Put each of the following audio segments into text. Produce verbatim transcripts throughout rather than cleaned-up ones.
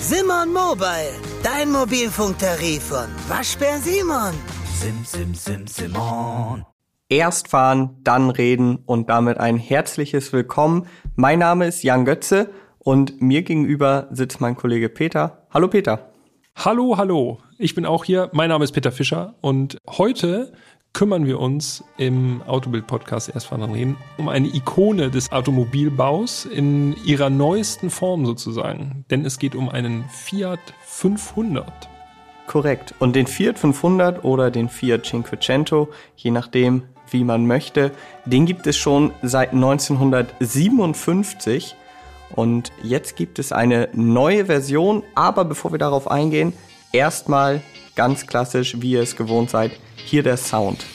Simon Mobile, dein Mobilfunktarif von Waschbär Simon. Sim, sim, sim, Simon. Erst fahren, dann reden und damit ein herzliches Willkommen. Mein Name ist Jan Götze und mir gegenüber sitzt mein Kollege Peter. Hallo Peter. Hallo, hallo. Ich bin auch hier. Mein Name ist Peter Fischer und heute kümmern wir uns im Autobild-Podcast Erst fahren, dann reden um eine Ikone des Automobilbaus in ihrer neuesten Form sozusagen. Denn es geht um einen Fiat fünfhundert. Korrekt. Und den Fiat fünfhundert oder den Fiat Cinquecento, je nachdem, wie man möchte, den gibt es schon seit neunzehnhundertsiebenundfünfzig. Und jetzt gibt es eine neue Version. Aber bevor wir darauf eingehen, erstmal ganz klassisch, wie ihr es gewohnt seid, hier der Sound.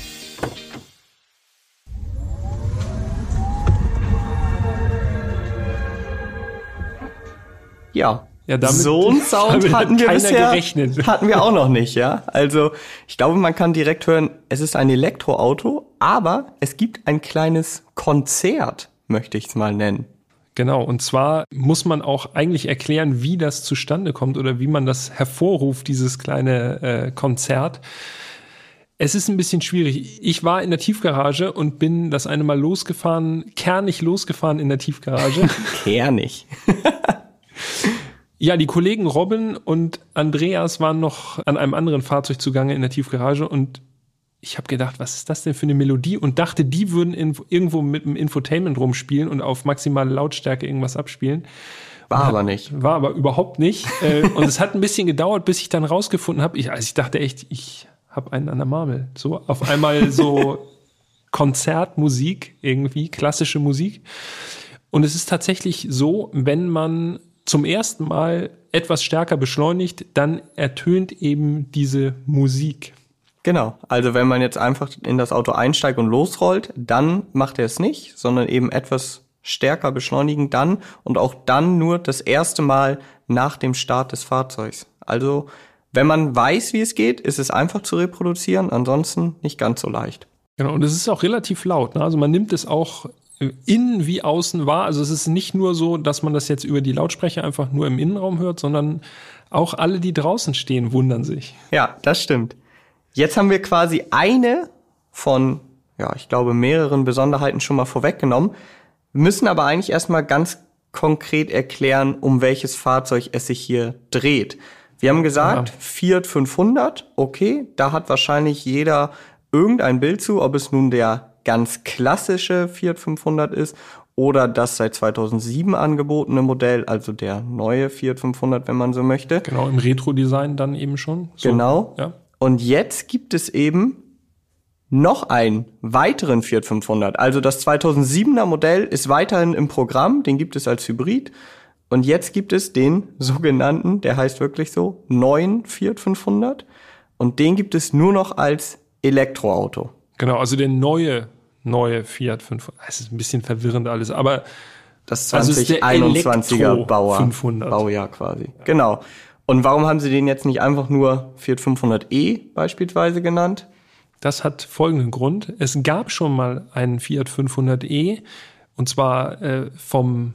Ja. Ja, damit, so einen Sound hatten wir bisher gerechnet. hatten wir auch noch nicht, ja. Also ich glaube, man kann direkt hören, es ist ein Elektroauto, aber es gibt ein kleines Konzert, möchte ich es mal nennen. Genau, und zwar muss man auch eigentlich erklären, wie das zustande kommt oder wie man das hervorruft, dieses kleine äh, Konzert. Es ist ein bisschen schwierig. Ich war in der Tiefgarage und bin das eine Mal losgefahren, kernig losgefahren in der Tiefgarage. Kernig. Ja, die Kollegen Robin und Andreas waren noch an einem anderen Fahrzeug zugange in der Tiefgarage und ich habe gedacht, was ist das denn für eine Melodie? Und dachte, die würden in, irgendwo mit dem Infotainment rumspielen und auf maximale Lautstärke irgendwas abspielen. War hat, aber nicht. War aber überhaupt nicht. Und es hat ein bisschen gedauert, bis ich dann rausgefunden habe. Ich, also ich dachte echt, ich habe einen an der Marmel. So auf einmal so Konzertmusik irgendwie, klassische Musik. Und es ist tatsächlich so, wenn man zum ersten Mal etwas stärker beschleunigt, dann ertönt eben diese Musik. Genau, also wenn man jetzt einfach in das Auto einsteigt und losrollt, dann macht er es nicht, sondern eben etwas stärker beschleunigen dann und auch dann nur das erste Mal nach dem Start des Fahrzeugs. Also wenn man weiß, wie es geht, ist es einfach zu reproduzieren, ansonsten nicht ganz so leicht. Genau, und es ist auch relativ laut, ne? Also man nimmt es auch innen wie außen wahr. Also es ist nicht nur so, dass man das jetzt über die Lautsprecher einfach nur im Innenraum hört, sondern auch alle, die draußen stehen, wundern sich. Ja, das stimmt. Jetzt haben wir quasi eine von, ja, ich glaube, mehreren Besonderheiten schon mal vorweggenommen, müssen aber eigentlich erstmal ganz konkret erklären, um welches Fahrzeug es sich hier dreht. Wir haben gesagt, ja. Fiat fünfhundert, okay, da hat wahrscheinlich jeder irgendein Bild zu, ob es nun der ganz klassische Fiat fünfhundert ist oder das seit zweitausendsieben angebotene Modell, also der neue Fiat fünfhundert, wenn man so möchte. Genau, im Retro-Design dann eben schon. So, genau. Ja. Und jetzt gibt es eben noch einen weiteren Fiat fünfhundert. Also das zweitausendsiebener Modell ist weiterhin im Programm, den gibt es als Hybrid. Und jetzt gibt es den sogenannten, der heißt wirklich so, neuen Fiat fünfhundert. Und den gibt es nur noch als Elektroauto. Genau, also der neue, neue Fiat fünfhundert. Es ist ein bisschen verwirrend alles, aber das zwanzig einundzwanziger also Bauer, fünfhundert. Baujahr quasi. Ja. Genau. Und warum haben sie den jetzt nicht einfach nur Fiat fünfhundert e beispielsweise genannt? Das hat folgenden Grund. Es gab schon mal einen Fiat fünfhundert e, und zwar äh, vom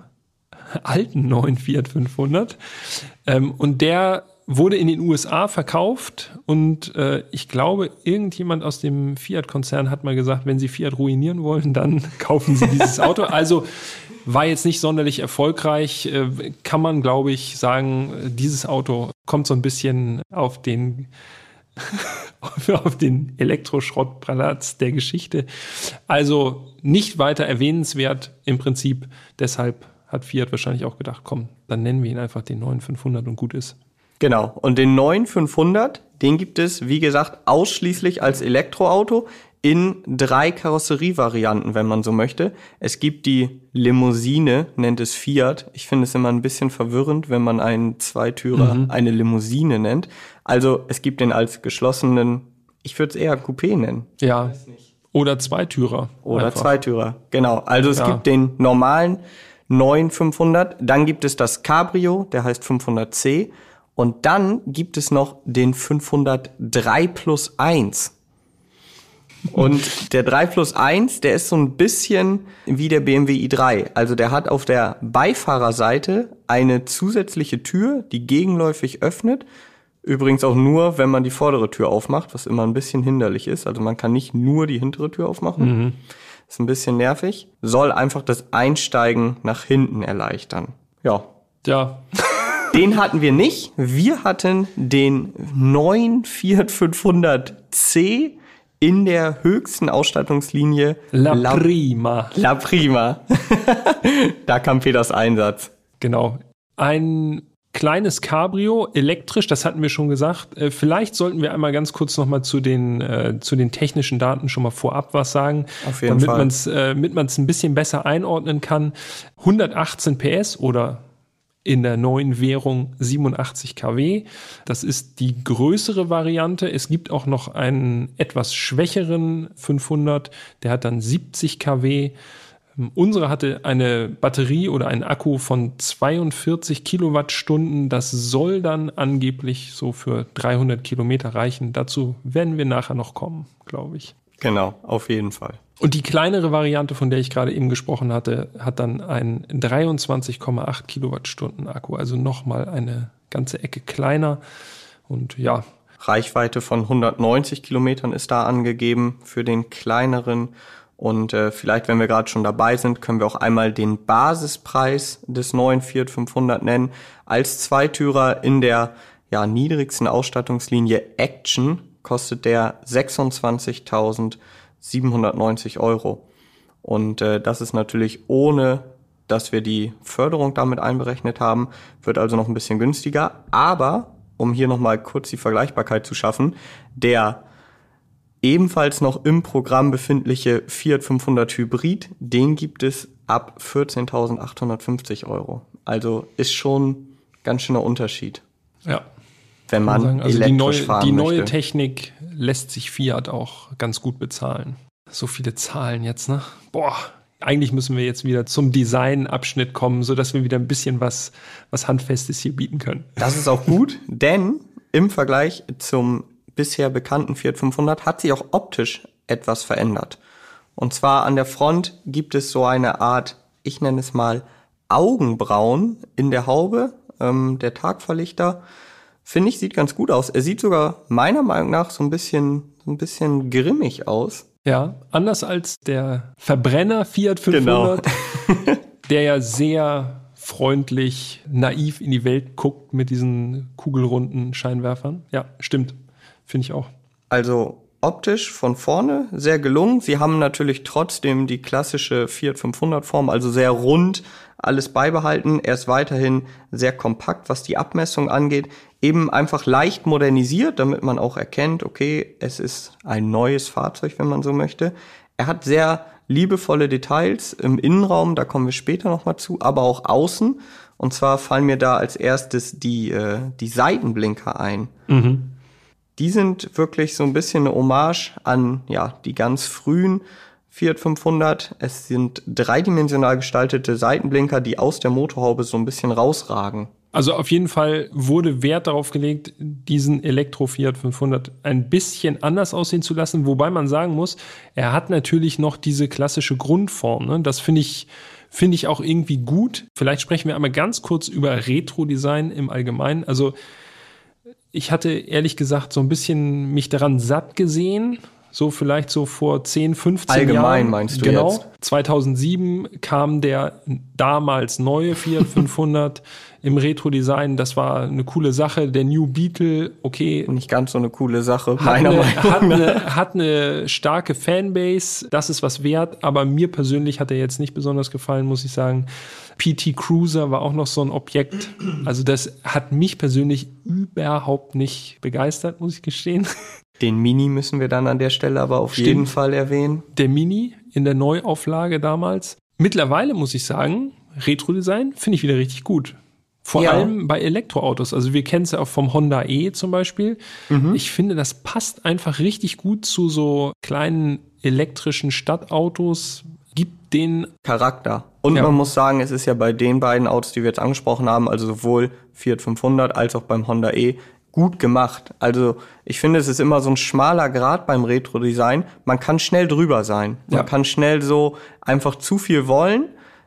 alten neuen Fiat fünfhundert. Ähm, und der wurde in den U S A verkauft und äh, ich glaube, irgendjemand aus dem Fiat-Konzern hat mal gesagt, wenn Sie Fiat ruinieren wollen, dann kaufen Sie dieses Auto. Also war jetzt nicht sonderlich erfolgreich, äh, kann man, glaube ich, sagen, dieses Auto kommt so ein bisschen auf den auf den Elektroschrottplatz der Geschichte. Also nicht weiter erwähnenswert im Prinzip. Deshalb hat Fiat wahrscheinlich auch gedacht, komm, dann nennen wir ihn einfach den neuen fünfhundert und gut ist. Genau. Und den neuen fünfhundert, den gibt es, wie gesagt, ausschließlich als Elektroauto in drei Karosserievarianten, wenn man so möchte. Es gibt die Limousine, nennt es Fiat. Ich finde es immer ein bisschen verwirrend, wenn man einen Zweitürer mhm. eine Limousine nennt. Also es gibt den als geschlossenen, ich würde es eher Coupé nennen. Ja, oder Zweitürer. Oder einfach. Zweitürer, genau. Also es ja. gibt den normalen neuen fünfhundert, dann gibt es das Cabrio, der heißt fünfhundert C. Und dann gibt es noch den fünfhundertdrei plus eins. Und der drei plus eins, der ist so ein bisschen wie der B M W i drei. Also der hat auf der Beifahrerseite eine zusätzliche Tür, die gegenläufig öffnet. Übrigens auch nur, wenn man die vordere Tür aufmacht, was immer ein bisschen hinderlich ist. Also man kann nicht nur die hintere Tür aufmachen. Mhm. Ist ein bisschen nervig. Soll einfach das Einsteigen nach hinten erleichtern. Ja. Ja. Den hatten wir nicht. Wir hatten den neuen Fiat fünfhundert C in der höchsten Ausstattungslinie. La, La Prima. La Prima. Da kam Peters Einsatz. Genau. Ein kleines Cabrio, elektrisch, das hatten wir schon gesagt. Äh, vielleicht sollten wir einmal ganz kurz noch mal zu den äh, zu den technischen Daten schon mal vorab was sagen, Auf jeden damit Fall. man's, äh, damit man es ein bisschen besser einordnen kann. hundertachtzehn P S oder in der neuen Währung siebenundachtzig Kilowatt. Das ist die größere Variante. Es gibt auch noch einen etwas schwächeren fünfhundert, der hat dann siebzig Kilowatt. Unsere hatte eine Batterie oder einen Akku von zweiundvierzig Kilowattstunden. Das soll dann angeblich so für dreihundert Kilometer reichen. Dazu werden wir nachher noch kommen, glaube ich. Genau, auf jeden Fall. Und die kleinere Variante, von der ich gerade eben gesprochen hatte, hat dann einen dreiundzwanzig Komma acht Kilowattstunden Akku. Also nochmal eine ganze Ecke kleiner. Und ja. Reichweite von hundertneunzig Kilometern ist da angegeben für den kleineren. Und äh, vielleicht, wenn wir gerade schon dabei sind, können wir auch einmal den Basispreis des neuen Fiat fünfhundert nennen. Als Zweitürer in der ja, niedrigsten Ausstattungslinie Action kostet der sechsundzwanzigtausendsiebenhundertneunzig Euro. Und äh, das ist natürlich ohne, dass wir die Förderung damit einberechnet haben, wird also noch ein bisschen günstiger. Aber, um hier nochmal kurz die Vergleichbarkeit zu schaffen, der ebenfalls noch im Programm befindliche Fiat fünfhundert Hybrid, den gibt es ab vierzehntausendachthundertfünfzig Euro. Also ist schon ganz schöner Unterschied. Ja. Wenn man sagen, also elektrisch die neue, fahren die möchte. neue Technik lässt sich Fiat auch ganz gut bezahlen. So viele Zahlen jetzt, ne? Boah, eigentlich müssen wir jetzt wieder zum Design-Abschnitt kommen, sodass wir wieder ein bisschen was, was Handfestes hier bieten können. Das ist auch gut, denn im Vergleich zum bisher bekannten Fiat fünfhundert hat sich auch optisch etwas verändert. Und zwar an der Front gibt es so eine Art, ich nenne es mal Augenbrauen in der Haube. Ähm, der Tagverlichter, finde ich, sieht ganz gut aus. Er sieht sogar meiner Meinung nach so ein bisschen, so ein bisschen grimmig aus. Ja, anders als der Verbrenner Fiat fünfhundert, genau. Der ja sehr freundlich, naiv in die Welt guckt mit diesen kugelrunden Scheinwerfern. Ja, stimmt. Finde ich auch. Also optisch von vorne sehr gelungen. Sie haben natürlich trotzdem die klassische Fiat fünfhundert Form, also sehr rund, alles beibehalten. Er ist weiterhin sehr kompakt, was die Abmessung angeht. Eben einfach leicht modernisiert, damit man auch erkennt, okay, es ist ein neues Fahrzeug, wenn man so möchte. Er hat sehr liebevolle Details im Innenraum, da kommen wir später nochmal zu, aber auch außen. Und zwar fallen mir da als erstes die, äh, die Seitenblinker ein. Mhm. Die sind wirklich so ein bisschen eine Hommage an ja die ganz frühen Fiat fünfhundert. Es sind dreidimensional gestaltete Seitenblinker, die aus der Motorhaube so ein bisschen rausragen. Also auf jeden Fall wurde Wert darauf gelegt, diesen Elektro-Fiat fünfhundert ein bisschen anders aussehen zu lassen. Wobei man sagen muss, er hat natürlich noch diese klassische Grundform. Ne? Das finde ich, finde ich auch irgendwie gut. Vielleicht sprechen wir einmal ganz kurz über Retro-Design im Allgemeinen. Also ich hatte ehrlich gesagt so ein bisschen mich daran satt gesehen, so vielleicht so vor zehn, fünfzehn Allgemein Jahren. Allgemein meinst du genau, jetzt? zweitausendsieben kam der damals neue Fiat fünfhundert im Retro-Design. Das war eine coole Sache. Der New Beetle, okay. Nicht ganz so eine coole Sache, hat meiner eine, Meinung nach. Hat eine, hat eine starke Fanbase, das ist was wert, aber mir persönlich hat er jetzt nicht besonders gefallen, muss ich sagen. P T Cruiser war auch noch so ein Objekt. Also das hat mich persönlich überhaupt nicht begeistert, muss ich gestehen. Den Mini müssen wir dann an der Stelle aber auf Stimmt. jeden Fall erwähnen. Der Mini in der Neuauflage damals. Mittlerweile muss ich sagen, Retro-Design finde ich wieder richtig gut. Vor Ja. allem bei Elektroautos. Also wir kennen es ja auch vom Honda E zum Beispiel. Mhm. Ich finde, das passt einfach richtig gut zu so kleinen elektrischen Stadtautos. Gibt den Charakter. Und Ja. man muss sagen, es ist ja bei den beiden Autos, die wir jetzt angesprochen haben, also sowohl Fiat fünfhundert als auch beim Honda E, gut gemacht. Also ich finde, es ist immer so ein schmaler Grat beim Retro-Design. Man kann schnell drüber sein. Man Ja. kann schnell so einfach zu viel wollen,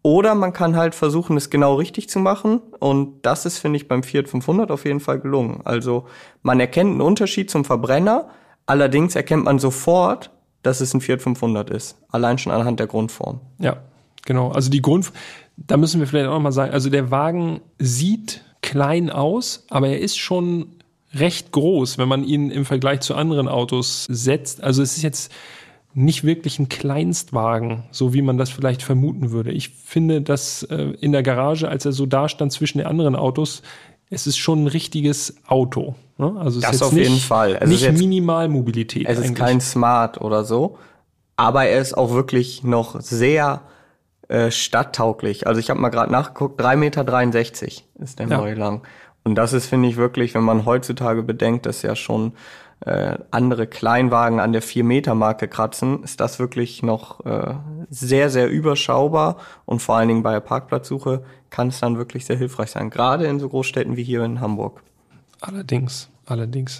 Oder man kann halt versuchen, es genau richtig zu machen. Und das ist, finde ich, beim Fiat fünfhundert auf jeden Fall gelungen. Also man erkennt einen Unterschied zum Verbrenner. Allerdings erkennt man sofort, dass es ein Fiat fünfhundert ist. Allein schon anhand der Grundform. Ja, genau. Also die Grund, da müssen wir vielleicht auch noch mal sagen, also der Wagen sieht klein aus, aber er ist schon recht groß, wenn man ihn im Vergleich zu anderen Autos setzt. Also es ist jetzt nicht wirklich ein Kleinstwagen, so wie man das vielleicht vermuten würde. Ich finde, dass äh, in der Garage, als er so da stand zwischen den anderen Autos, es ist schon ein richtiges Auto. Ne? Also es Das ist jetzt auf nicht, jeden Fall. Es nicht ist jetzt- Minimalmobilität. Es ist eigentlich. kein Smart oder so, aber er ist auch wirklich noch sehr äh, stadttauglich. Also ich habe mal gerade nachgeguckt, drei Meter dreiundsechzig ist der Ja. neue lang. Und das ist, finde ich, wirklich, wenn man heutzutage bedenkt, dass ja schon äh, andere Kleinwagen an der vier Meter Marke kratzen, ist das wirklich noch äh, sehr, sehr überschaubar. Und vor allen Dingen bei der Parkplatzsuche kann es dann wirklich sehr hilfreich sein. Gerade in so Großstädten wie hier in Hamburg. Allerdings, allerdings.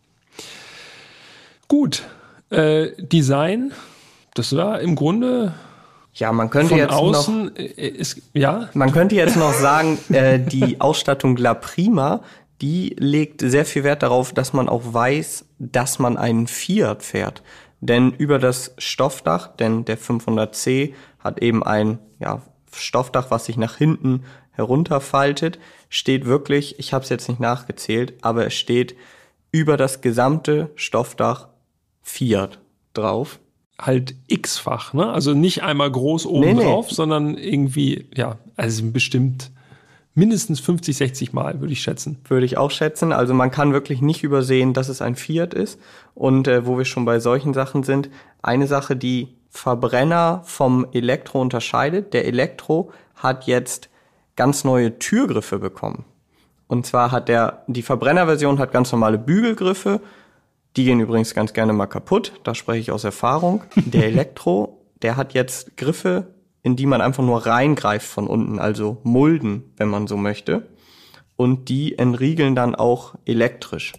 Gut, äh, Design, das war im Grunde Ja, man könnte von jetzt noch... außen, äh, ist, ja, Man könnte jetzt noch sagen, äh, die Ausstattung La Prima, die legt sehr viel Wert darauf, dass man auch weiß, dass man einen Fiat fährt. Denn über das Stoffdach, denn der fünfhundert C hat eben ein ja, Stoffdach, was sich nach hinten herunterfaltet, steht wirklich, ich habe es jetzt nicht nachgezählt, aber es steht über das gesamte Stoffdach Fiat drauf. halt x-fach, ne? Also nicht einmal groß oben Nee, nee. drauf, sondern irgendwie, ja, also bestimmt mindestens fünfzig, sechzig Mal, würde ich schätzen. Würde ich auch schätzen. Also man kann wirklich nicht übersehen, dass es ein Fiat ist. Und äh, wo wir schon bei solchen Sachen sind, eine Sache, die Verbrenner vom Elektro unterscheidet. Der Elektro hat jetzt ganz neue Türgriffe bekommen. Und zwar hat der, die Verbrennerversion hat ganz normale Bügelgriffe. Die gehen übrigens ganz gerne mal kaputt. Da spreche ich aus Erfahrung. Der Elektro, der hat jetzt Griffe, in die man einfach nur reingreift von unten, also Mulden, wenn man so möchte. Und die entriegeln dann auch elektrisch.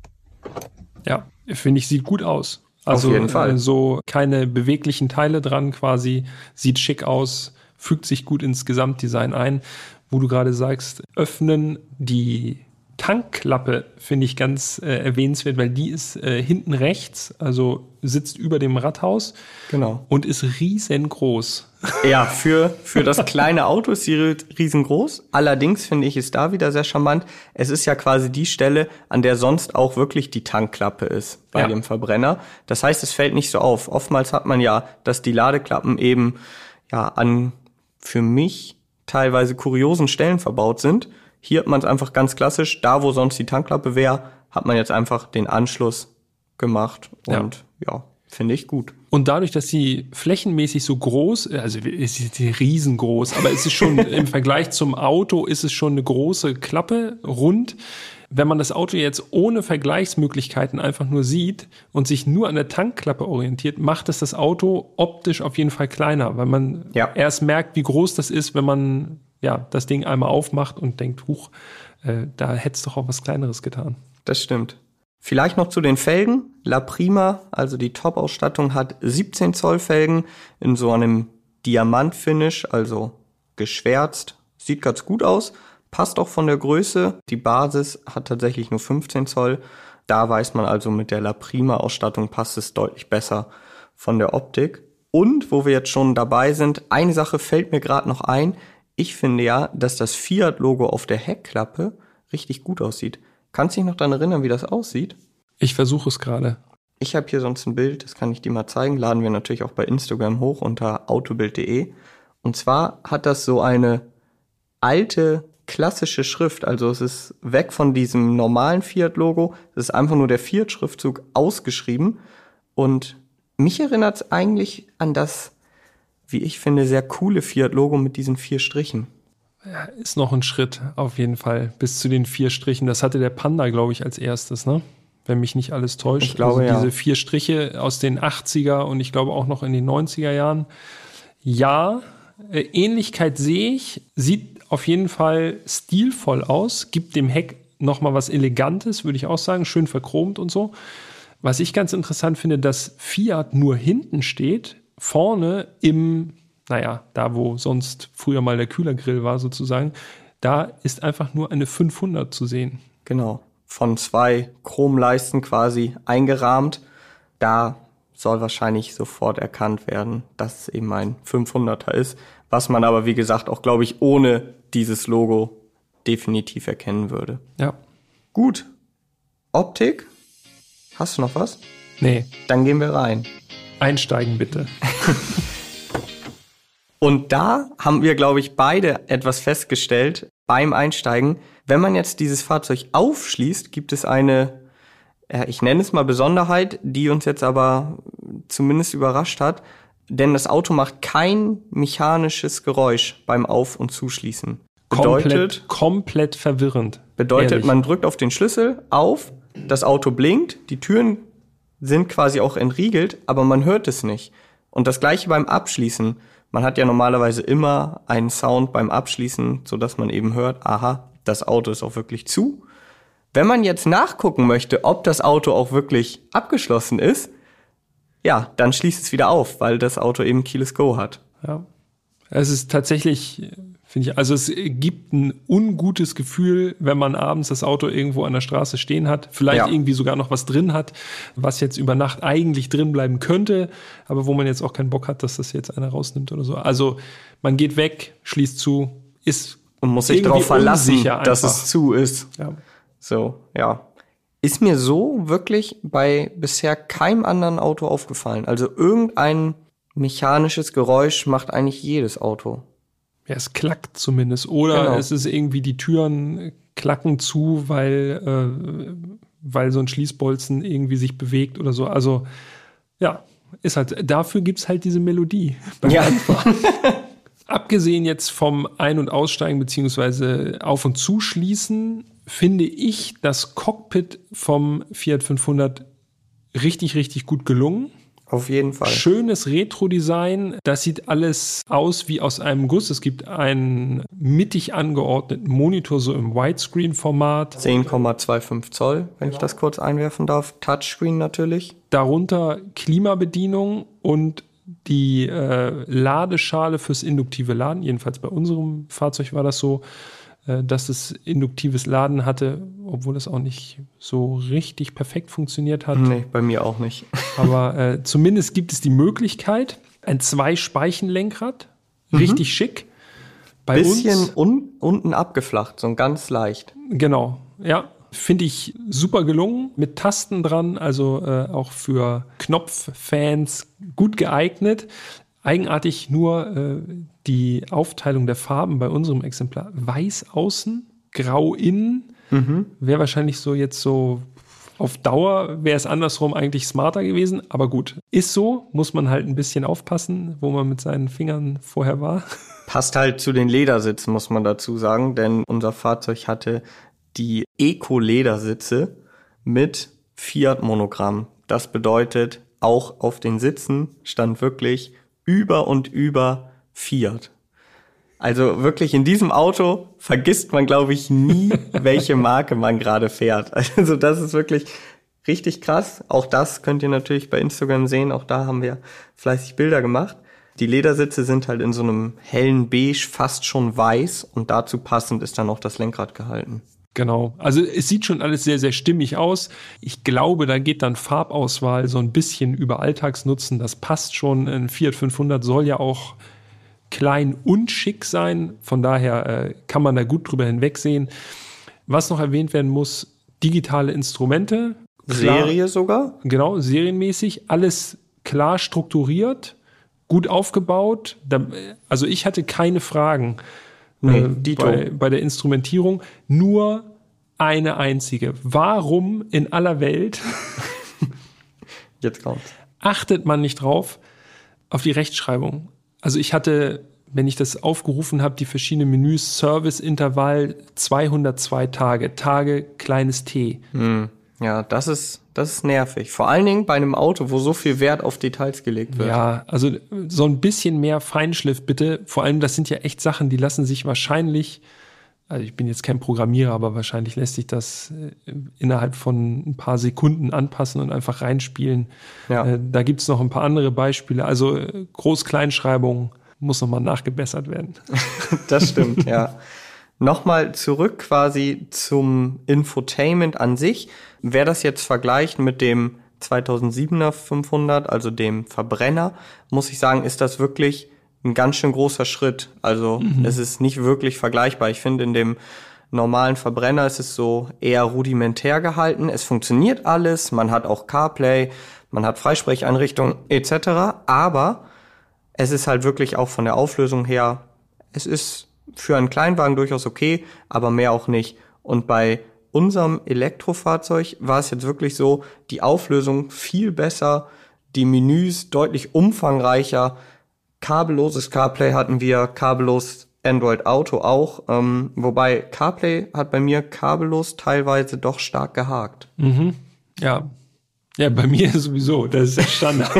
Ja, finde ich, sieht gut aus. Also Auf jeden Fall. äh, so keine beweglichen Teile dran quasi, sieht schick aus, fügt sich gut ins Gesamtdesign ein. Wo du gerade sagst, öffnen, die Tankklappe finde ich ganz äh, erwähnenswert, weil die ist äh, hinten rechts, also sitzt über dem Radhaus Genau. und ist riesengroß. Ja, für, für das kleine Auto ist sie riesengroß. Allerdings finde ich es da wieder sehr charmant. Es ist ja quasi die Stelle, an der sonst auch wirklich die Tankklappe ist bei Ja. dem Verbrenner. Das heißt, es fällt nicht so auf. Oftmals hat man ja, dass die Ladeklappen eben ja an für mich teilweise kuriosen Stellen verbaut sind. Hier hat man es einfach ganz klassisch. Da, wo sonst die Tankklappe wäre, hat man jetzt einfach den Anschluss gemacht. Und ja, ja finde ich gut. Und dadurch, dass sie flächenmäßig so groß, also es ist riesengroß, aber es ist schon im Vergleich zum Auto ist es schon eine große Klappe, rund. Wenn man das Auto jetzt ohne Vergleichsmöglichkeiten einfach nur sieht und sich nur an der Tankklappe orientiert, macht es das Auto optisch auf jeden Fall kleiner, weil man Ja. erst merkt, wie groß das ist, wenn man ja das Ding einmal aufmacht und denkt, huch, äh, da hätte es doch auch was Kleineres getan. Das stimmt. Vielleicht noch zu den Felgen. La Prima, also die Top-Ausstattung, hat siebzehn Zoll Felgen in so einem Diamant-Finish, also geschwärzt. Sieht ganz gut aus, passt auch von der Größe. Die Basis hat tatsächlich nur fünfzehn Zoll. Da weiß man also, mit der La Prima-Ausstattung passt es deutlich besser von der Optik. Und, wo wir jetzt schon dabei sind, eine Sache fällt mir gerade noch ein. Ich finde ja, dass das Fiat-Logo auf der Heckklappe richtig gut aussieht. Kannst du dich noch daran erinnern, wie das aussieht? Ich versuche es gerade. Ich habe hier sonst ein Bild, das kann ich dir mal zeigen. Laden wir natürlich auch bei Instagram hoch unter autobild punkt de. Und zwar hat das so eine alte, klassische Schrift. Also es ist weg von diesem normalen Fiat-Logo. Es ist einfach nur der Fiat-Schriftzug ausgeschrieben. Und mich erinnert es eigentlich an das, wie ich finde, sehr coole Fiat-Logo mit diesen vier Strichen. Ja, ist noch ein Schritt auf jeden Fall bis zu den vier Strichen. Das hatte der Panda, glaube ich, als erstes, ne? Wenn mich nicht alles täuscht. Ich glaube, also ja. diese vier Striche aus den achtziger und ich glaube auch noch in den neunziger Jahren. Ja, äh, Ähnlichkeit sehe ich. Sieht auf jeden Fall stilvoll aus. Gibt dem Heck nochmal was Elegantes, würde ich auch sagen. Schön verchromt und so. Was ich ganz interessant finde, dass Fiat nur hinten steht, vorne im naja, da wo sonst früher mal der Kühlergrill war sozusagen, da ist einfach nur eine fünfhundert zu sehen. Genau, von zwei Chromleisten quasi eingerahmt. Da soll wahrscheinlich sofort erkannt werden, dass es eben ein fünfhunderter ist, was man aber, wie gesagt, auch, glaube ich, ohne dieses Logo definitiv erkennen würde. Ja. Gut. Optik? Hast du noch was? Nee. Dann gehen wir rein. Einsteigen bitte. Und da haben wir, glaube ich, beide etwas festgestellt beim Einsteigen. Wenn man jetzt dieses Fahrzeug aufschließt, gibt es eine, ja, ich nenne es mal Besonderheit, die uns jetzt aber zumindest überrascht hat. Denn das Auto macht kein mechanisches Geräusch beim Auf- und Zuschließen. Bedeutet, komplett, komplett verwirrend. Bedeutet, Ehrlich. Man drückt auf den Schlüssel auf, das Auto blinkt, die Türen sind quasi auch entriegelt, aber man hört es nicht. Und das Gleiche beim Abschließen. Man hat ja normalerweise immer einen Sound beim Abschließen, sodass man eben hört, aha, das Auto ist auch wirklich zu. Wenn man jetzt nachgucken möchte, ob das Auto auch wirklich abgeschlossen ist, ja, dann schließt es wieder auf, weil das Auto eben Keyless Go hat. Ja. Es ist tatsächlich, finde ich, also es gibt ein ungutes Gefühl, wenn man abends das Auto irgendwo an der Straße stehen hat, vielleicht ja. irgendwie sogar noch was drin hat, was jetzt über Nacht eigentlich drin bleiben könnte, aber wo man jetzt auch keinen Bock hat, dass das jetzt einer rausnimmt oder so. Also man geht weg, schließt zu, ist und muss sich darauf verlassen, dass es zu ist. Ja. So, ja. Ist mir so wirklich bei bisher keinem anderen Auto aufgefallen. Also irgendein mechanisches Geräusch macht eigentlich jedes Auto. Ja, es klackt zumindest. Oder genau. Es ist irgendwie, die Türen klacken zu, weil, äh, weil so ein Schließbolzen irgendwie sich bewegt oder so. Also, ja, ist halt, dafür gibt's halt diese Melodie. Ja. Abgesehen jetzt vom Ein- und Aussteigen beziehungsweise Auf- und Zuschließen, finde ich das Cockpit vom Fiat fünfhundert richtig, richtig gut gelungen. Auf jeden Fall. Schönes Retro-Design. Das sieht alles aus wie aus einem Guss. Es gibt einen mittig angeordneten Monitor, so im Widescreen-Format. zehn Komma fünfundzwanzig Zoll, wenn ich das kurz einwerfen darf. Touchscreen natürlich. Darunter Klimabedienung und die äh, Ladeschale fürs induktive Laden. Jedenfalls bei unserem Fahrzeug war das so, äh, dass es induktives Laden hatte, obwohl es auch nicht so richtig perfekt funktioniert hat. Nee, bei mir auch nicht. Aber äh, zumindest gibt es die Möglichkeit. Ein Zwei-Speichen-Lenkrad, richtig mhm. schick. Bei Bisschen uns, un- unten abgeflacht, so ganz leicht. Genau, ja. Finde ich super gelungen, mit Tasten dran, also äh, auch für Knopffans gut geeignet. Eigenartig nur äh, die Aufteilung der Farben bei unserem Exemplar. Weiß außen, grau innen. Mhm. Wäre wahrscheinlich so jetzt so auf Dauer, wäre es andersrum eigentlich smarter gewesen. Aber gut, ist so, muss man halt ein bisschen aufpassen, wo man mit seinen Fingern vorher war. Passt halt zu den Ledersitzen, muss man dazu sagen, denn unser Fahrzeug hatte die Eco-Ledersitze mit Fiat-Monogramm. Das bedeutet, auch auf den Sitzen stand wirklich über und über Fiat. Also wirklich in diesem Auto vergisst man, glaube ich, nie, welche Marke man gerade fährt. Also das ist wirklich richtig krass. Auch das könnt ihr natürlich bei Instagram sehen. Auch da haben wir fleißig Bilder gemacht. Die Ledersitze sind halt in so einem hellen Beige, fast schon weiß. Und dazu passend ist dann auch das Lenkrad gehalten. Genau, also es sieht schon alles sehr, sehr stimmig aus. Ich glaube, da geht dann Farbauswahl so ein bisschen über Alltagsnutzen. Das passt schon. Ein Fiat fünfhundert soll ja auch klein und schick sein. Von daher äh, kann man da gut drüber hinwegsehen. Was noch erwähnt werden muss, digitale Instrumente. Klar, Serie sogar? Genau, serienmäßig. Alles klar strukturiert, gut aufgebaut. Da, also ich hatte keine Fragen. Nee, äh, bei, bei der Instrumentierung. Nur eine einzige. Warum in aller Welt Jetzt kommt's. achtet man nicht drauf auf die Rechtschreibung? Also ich hatte, wenn ich das aufgerufen habe, die verschiedenen Menüs, Serviceintervall zweihundertzwei Tage, Tage, kleines T. Hm. Ja, das ist, das ist nervig. Vor allen Dingen bei einem Auto, wo so viel Wert auf Details gelegt wird. Ja, also so ein bisschen mehr Feinschliff bitte. Vor allem, das sind ja echt Sachen, die lassen sich wahrscheinlich, also ich bin jetzt kein Programmierer, aber wahrscheinlich lässt sich das innerhalb von ein paar Sekunden anpassen und einfach reinspielen. Ja. Da gibt's noch ein paar andere Beispiele. Also Groß-Kleinschreibung muss nochmal nachgebessert werden. Das stimmt, ja. Nochmal zurück quasi zum Infotainment an sich. Wer das jetzt vergleicht mit dem zweitausendsiebener fünfhundert, also dem Verbrenner, muss ich sagen, ist das wirklich ein ganz schön großer Schritt. Also mhm. es ist nicht wirklich vergleichbar. Ich finde, in dem normalen Verbrenner ist es so eher rudimentär gehalten. Es funktioniert alles, man hat auch CarPlay, man hat Freisprecheinrichtungen et cetera. Aber es ist halt wirklich auch von der Auflösung her, es ist für einen Kleinwagen durchaus okay, aber mehr auch nicht. Und bei unserem Elektrofahrzeug war es jetzt wirklich so, die Auflösung viel besser, die Menüs deutlich umfangreicher, kabelloses CarPlay hatten wir, kabellos Android Auto auch, ähm, wobei CarPlay hat bei mir kabellos teilweise doch stark gehakt. Mhm. Ja. Ja, bei mir sowieso, das ist der Standard.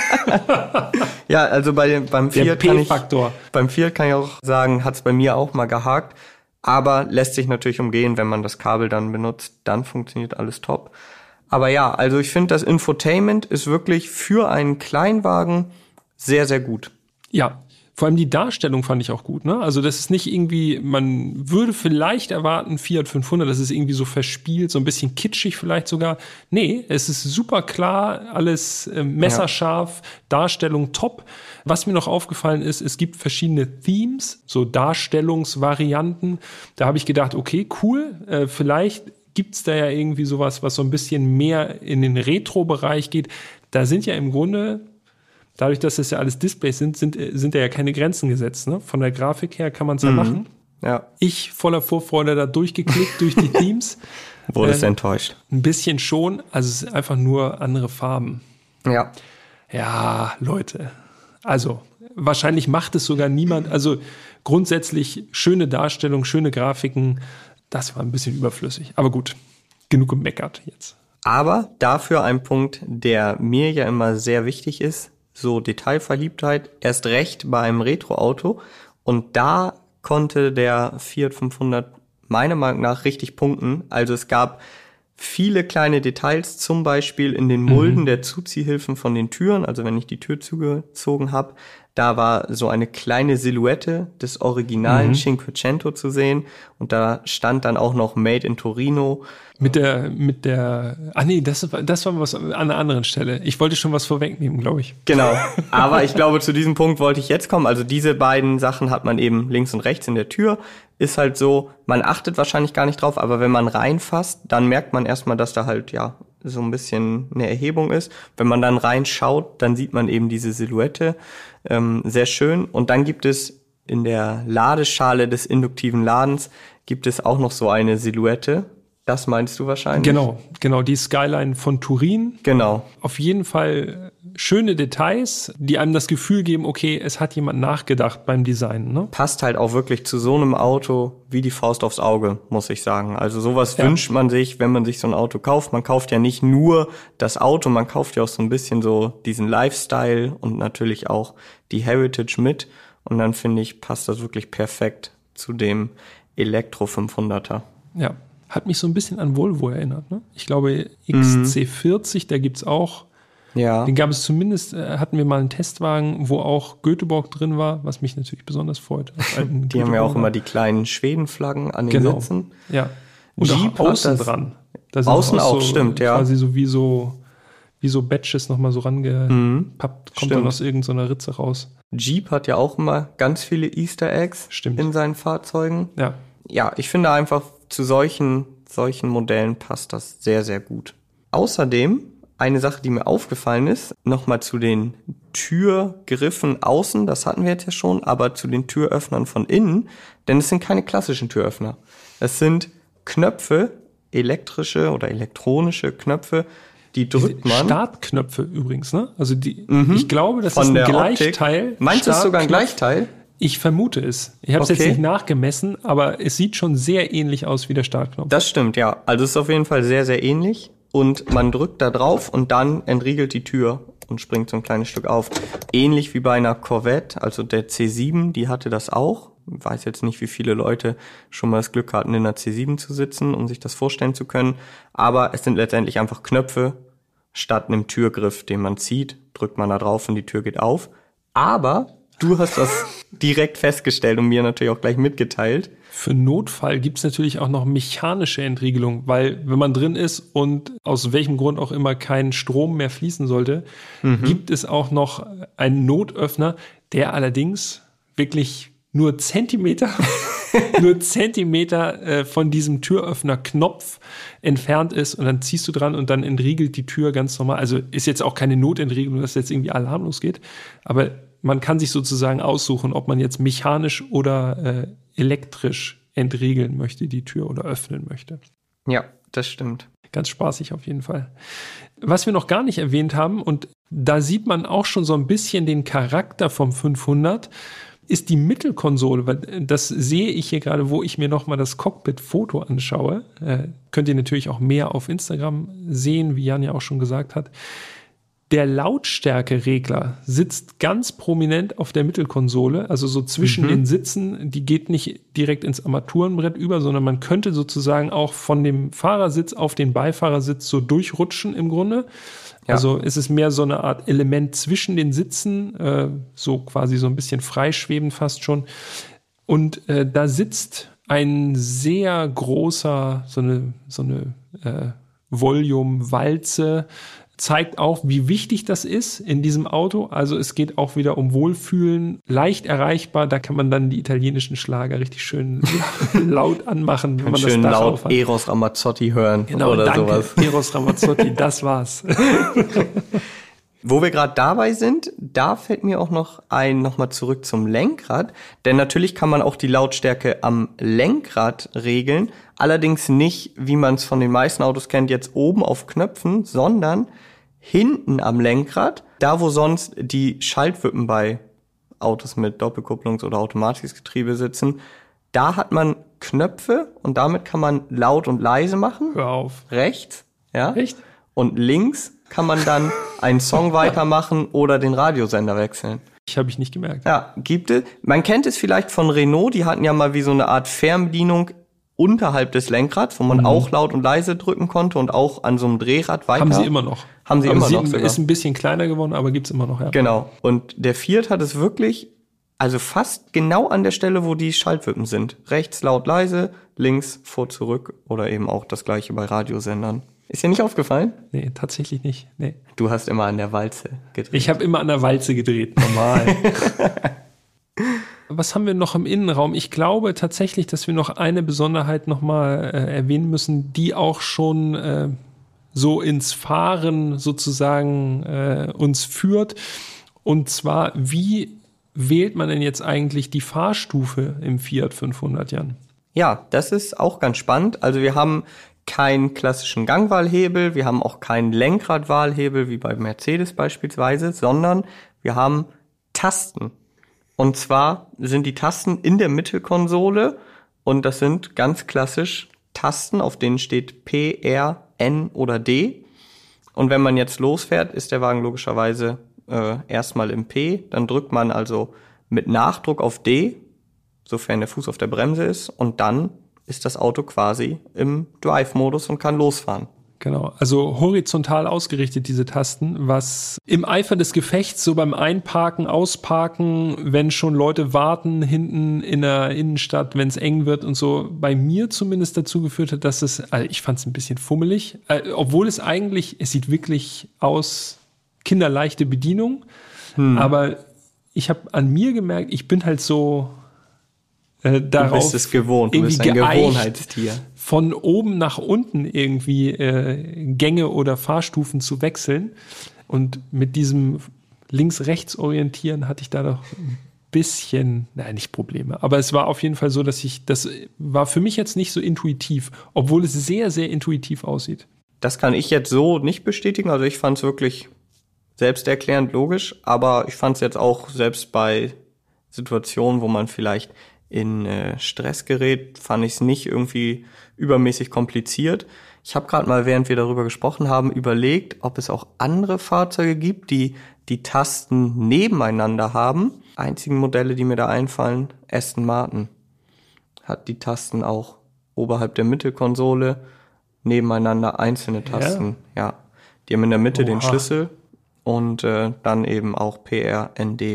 Ja, also bei dem, beim der Fiat kann ich, P-Faktor. beim Fiat kann ich auch sagen, hat es bei mir auch mal gehakt, aber lässt sich natürlich umgehen, wenn man das Kabel dann benutzt, dann funktioniert alles top. Aber ja, also ich finde, das Infotainment ist wirklich für einen Kleinwagen sehr, sehr gut. Ja, vor allem die Darstellung fand ich auch gut, ne? Also das ist nicht irgendwie, man würde vielleicht erwarten, Fiat fünfhundert, das ist irgendwie so verspielt, so ein bisschen kitschig vielleicht sogar. Nee, es ist super klar, alles äh, messerscharf, ja. Darstellung top. Was mir noch aufgefallen ist, es gibt verschiedene Themes, so Darstellungsvarianten. Da habe ich gedacht, okay, cool, äh, vielleicht gibt's da ja irgendwie sowas, was so ein bisschen mehr in den Retro-Bereich geht. Da sind ja im Grunde... Dadurch, dass das ja alles Displays sind, sind, sind da ja keine Grenzen gesetzt. Ne? Von der Grafik her kann man es ja mhm. machen. Ja. Ich voller Vorfreude da durchgeklickt durch die Themes. Wurdest äh, enttäuscht? Ein bisschen schon. Also es ist einfach nur andere Farben. Ja. Ja, Leute. Also wahrscheinlich macht es sogar niemand. Also grundsätzlich schöne Darstellung, schöne Grafiken. Das war ein bisschen überflüssig. Aber gut, genug gemeckert jetzt. Aber dafür ein Punkt, der mir ja immer sehr wichtig ist. So Detailverliebtheit, erst recht bei einem Retro-Auto. Und da konnte der Fiat fünfhundert meiner Meinung nach richtig punkten. Also es gab viele kleine Details, zum Beispiel in den Mulden mhm. der Zuziehhilfen von den Türen. Also wenn ich die Tür zugezogen habe, da war so eine kleine Silhouette des originalen mhm. Cinquecento zu sehen. Und da stand dann auch noch Made in Torino. Mit der, mit der, ah nee, das, das war was an einer anderen Stelle. Ich wollte schon was vorwegnehmen, glaube ich. Genau, aber ich glaube, zu diesem Punkt wollte ich jetzt kommen. Also diese beiden Sachen hat man eben links und rechts in der Tür. Ist halt so, man achtet wahrscheinlich gar nicht drauf, aber wenn man reinfasst, dann merkt man erstmal, dass da halt, ja, so ein bisschen eine Erhebung ist. Wenn man dann reinschaut, dann sieht man eben diese Silhouette. Ähm, sehr schön. Und dann gibt es in der Ladeschale des induktiven Ladens, gibt es auch noch so eine Silhouette. Das meinst du wahrscheinlich? Genau, genau, die Skyline von Turin. Genau. Auf jeden Fall schöne Details, die einem das Gefühl geben, okay, es hat jemand nachgedacht beim Design. Ne? Passt halt auch wirklich zu so einem Auto wie die Faust aufs Auge, muss ich sagen. Also sowas Ja. wünscht man sich, wenn man sich so ein Auto kauft. Man kauft ja nicht nur das Auto, man kauft ja auch so ein bisschen so diesen Lifestyle und natürlich auch die Heritage mit. Und dann finde ich, passt das wirklich perfekt zu dem Elektro fünfhunderter. Ja. Hat mich so ein bisschen an Volvo erinnert. Ne? Ich glaube, X C vierzig, da gibt's auch, Ja. den gab es zumindest, äh, hatten wir mal einen Testwagen, wo auch Göteborg drin war, was mich natürlich besonders freut. Die haben ja auch immer die kleinen Schwedenflaggen an den Genau. Sitzen. Ja. Und Jeep auch hat außen das- dran. Da sind Außen auch, so, stimmt, ja. Quasi so wie so, wie so Badges nochmal so rangepappt, kommt stimmt. dann aus irgendeiner Ritze raus. Jeep hat ja auch immer ganz viele Easter Eggs Stimmt. in seinen Fahrzeugen. Ja. Ja, ich finde einfach, zu solchen, solchen Modellen passt das sehr, sehr gut. Außerdem, eine Sache, die mir aufgefallen ist, nochmal zu den Türgriffen außen, das hatten wir jetzt ja schon, aber zu den Türöffnern von innen, denn es sind keine klassischen Türöffner. Es sind Knöpfe, elektrische oder elektronische Knöpfe, die drückt man. Startknöpfe übrigens, ne? Also die, Mhm. ich glaube, das Von ist ein der Gleichteil. Optik. Meinst du es sogar ein Startknopf. Gleichteil? Ich vermute es. Ich habe es Okay. jetzt nicht nachgemessen, aber es sieht schon sehr ähnlich aus wie der Startknopf. Das stimmt, ja. Also es ist auf jeden Fall sehr, sehr ähnlich. Und man drückt da drauf und dann entriegelt die Tür und springt so ein kleines Stück auf. Ähnlich wie bei einer Corvette, also der C sieben, die hatte das auch. Ich weiß jetzt nicht, wie viele Leute schon mal das Glück hatten, in einer C sieben zu sitzen, um sich das vorstellen zu können. Aber es sind letztendlich einfach Knöpfe. Statt einem Türgriff, den man zieht, drückt man da drauf und die Tür geht auf. Aber Du hast das direkt festgestellt und mir natürlich auch gleich mitgeteilt. Für Notfall gibt's natürlich auch noch mechanische Entriegelung, weil wenn man drin ist und aus welchem Grund auch immer kein Strom mehr fließen sollte, mhm. gibt es auch noch einen Notöffner, der allerdings wirklich nur Zentimeter, nur Zentimeter äh, von diesem Türöffner-Knopf entfernt ist und dann ziehst du dran und dann entriegelt die Tür ganz normal. Also ist jetzt auch keine Notentriegelung, dass jetzt irgendwie alarmlos geht, aber man kann sich sozusagen aussuchen, ob man jetzt mechanisch oder äh, elektrisch entriegeln möchte, die Tür oder öffnen möchte. Ja, das stimmt. Ganz spaßig auf jeden Fall. Was wir noch gar nicht erwähnt haben, und da sieht man auch schon so ein bisschen den Charakter vom fünfhundert, ist die Mittelkonsole, weil das sehe ich hier gerade, wo ich mir nochmal das Cockpit-Foto anschaue. Äh, könnt ihr natürlich auch mehr auf Instagram sehen, wie Jan ja auch schon gesagt hat. Der Lautstärkeregler sitzt ganz prominent auf der Mittelkonsole, also so zwischen mhm. den Sitzen. Die geht nicht direkt ins Armaturenbrett über, sondern man könnte sozusagen auch von dem Fahrersitz auf den Beifahrersitz so durchrutschen im Grunde. Ja. Also es ist mehr so eine Art Element zwischen den Sitzen, äh, so quasi so ein bisschen freischwebend fast schon. Und äh, da sitzt ein sehr großer, so eine, so eine äh, Volume-Walze, zeigt auch, wie wichtig das ist in diesem Auto. Also es geht auch wieder um Wohlfühlen, leicht erreichbar. Da kann man dann die italienischen Schlager richtig schön laut anmachen, wenn man schön das Dach laut aufhat. Eros Ramazzotti hören genau, oder danke, sowas. Eros Ramazzotti, das war's. Wo wir gerade dabei sind, da fällt mir auch noch ein, nochmal zurück zum Lenkrad. Denn natürlich kann man auch die Lautstärke am Lenkrad regeln. Allerdings nicht, wie man es von den meisten Autos kennt, jetzt oben auf Knöpfen, sondern hinten am Lenkrad, da wo sonst die Schaltwippen bei Autos mit Doppelkupplungs- oder Automatikgetriebe sitzen, da hat man Knöpfe und damit kann man laut und leise machen. Hör auf. Rechts, ja. Echt? Und links kann man dann einen Song weitermachen oder den Radiosender wechseln. Ich habe ich nicht gemerkt. Ja, gibt es. Man kennt es vielleicht von Renault, die hatten ja mal wie so eine Art Fernbedienung unterhalb des Lenkrads, wo man mhm. auch laut und leise drücken konnte und auch an so einem Drehrad weiter. Haben sie immer noch. Haben sie aber immer sie noch sogar. Ist ein bisschen kleiner geworden, aber gibt's immer noch, ja. Genau. Und der Fiat hat es wirklich, also fast genau an der Stelle, wo die Schaltwippen sind. Rechts laut, leise, links vor, zurück oder eben auch das gleiche bei Radiosendern. Ist dir nicht aufgefallen? Nee, tatsächlich nicht. Nee. Du hast immer an der Walze gedreht. Ich habe immer an der Walze gedreht, normal. Was haben wir noch im Innenraum? Ich glaube tatsächlich, dass wir noch eine Besonderheit nochmal äh, erwähnen müssen, die auch schon äh, so ins Fahren sozusagen äh, uns führt. Und zwar, wie wählt man denn jetzt eigentlich die Fahrstufe im Fiat fünfhundert, Jan? Ja, das ist auch ganz spannend. Also wir haben keinen klassischen Gangwahlhebel, wir haben auch keinen Lenkradwahlhebel wie bei Mercedes beispielsweise, sondern wir haben Tasten. Und zwar sind die Tasten in der Mittelkonsole und das sind ganz klassisch Tasten, auf denen steht P, R, N oder D. Und wenn man jetzt losfährt, ist der Wagen logischerweise äh, erstmal im P. Dann drückt man also mit Nachdruck auf D, sofern der Fuß auf der Bremse ist. Und dann ist das Auto quasi im Drive-Modus und kann losfahren. Genau, also horizontal ausgerichtet, diese Tasten, was im Eifer des Gefechts so beim Einparken, Ausparken, wenn schon Leute warten hinten in der Innenstadt, wenn es eng wird und so, bei mir zumindest dazu geführt hat, dass es, also ich fand es ein bisschen fummelig, äh, obwohl es eigentlich, es sieht wirklich aus, kinderleichte Bedienung, hm. aber ich habe an mir gemerkt, ich bin halt so äh, darauf, du bist es gewohnt, du bist ein Gewohnheitstier. Von oben nach unten irgendwie äh, Gänge oder Fahrstufen zu wechseln. Und mit diesem Links-Rechts-Orientieren hatte ich da doch ein bisschen, nein, nicht Probleme. Aber es war auf jeden Fall so, dass ich, das war für mich jetzt nicht so intuitiv, obwohl es sehr, sehr intuitiv aussieht. Das kann ich jetzt so nicht bestätigen. Also ich fand es wirklich selbsterklärend logisch. Aber ich fand es jetzt auch selbst bei Situationen, wo man vielleicht in äh, Stress gerät, fand ich es nicht irgendwie übermäßig kompliziert. Ich habe gerade mal, während wir darüber gesprochen haben, überlegt, ob es auch andere Fahrzeuge gibt, die die Tasten nebeneinander haben. Einzigen Modelle, die mir da einfallen, Aston Martin hat die Tasten auch oberhalb der Mittelkonsole, nebeneinander einzelne Tasten. Ja, ja. Die haben in der Mitte Oha. den Schlüssel und äh, dann eben auch P, R, N, D.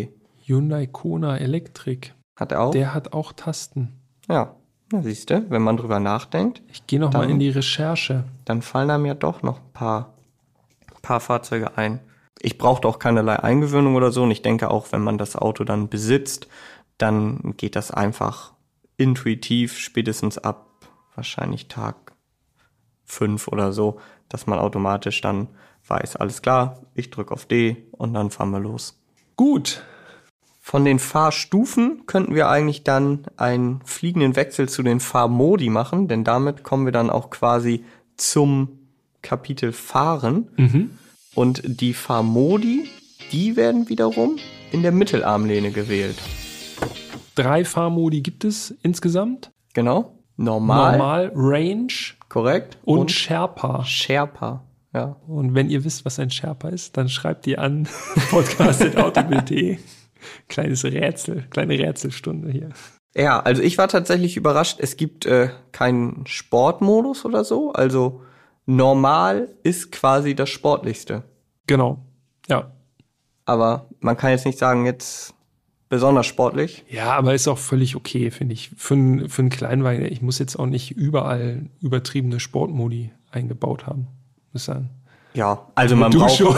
Hyundai Kona Elektrik. Hat er auch? Der hat auch Tasten. Ja, na siehst du, wenn man drüber nachdenkt. Ich gehe noch dann, mal in die Recherche. Dann fallen einem ja doch noch ein paar, paar Fahrzeuge ein. Ich brauchte auch keinerlei Eingewöhnung oder so. Und ich denke auch, wenn man das Auto dann besitzt, dann geht das einfach intuitiv, spätestens ab wahrscheinlich Tag fünf oder so, dass man automatisch dann weiß, alles klar, ich drücke auf D und dann fahren wir los. Gut. Von den Fahrstufen könnten wir eigentlich dann einen fliegenden Wechsel zu den Fahrmodi machen, denn damit kommen wir dann auch quasi zum Kapitel Fahren. Mhm. Und die Fahrmodi, die werden wiederum in der Mittelarmlehne gewählt. Drei Fahrmodi gibt es insgesamt. Genau. Normal. Normal, Range. Korrekt. Und, und Sherpa. Sherpa, ja. Und wenn ihr wisst, was ein Sherpa ist, dann schreibt ihr an podcast punkt autobild punkt de. Kleines Rätsel, kleine Rätselstunde hier. Ja, also ich war tatsächlich überrascht, es gibt äh, keinen Sportmodus oder so, also normal ist quasi das Sportlichste. Genau, ja. Aber man kann jetzt nicht sagen, jetzt besonders sportlich. Ja, aber ist auch völlig okay, finde ich. Für, ein, für einen Kleinwagen, ich muss jetzt auch nicht überall übertriebene Sportmodi eingebaut haben, muss ich sagen. Ja, also man du braucht... schon.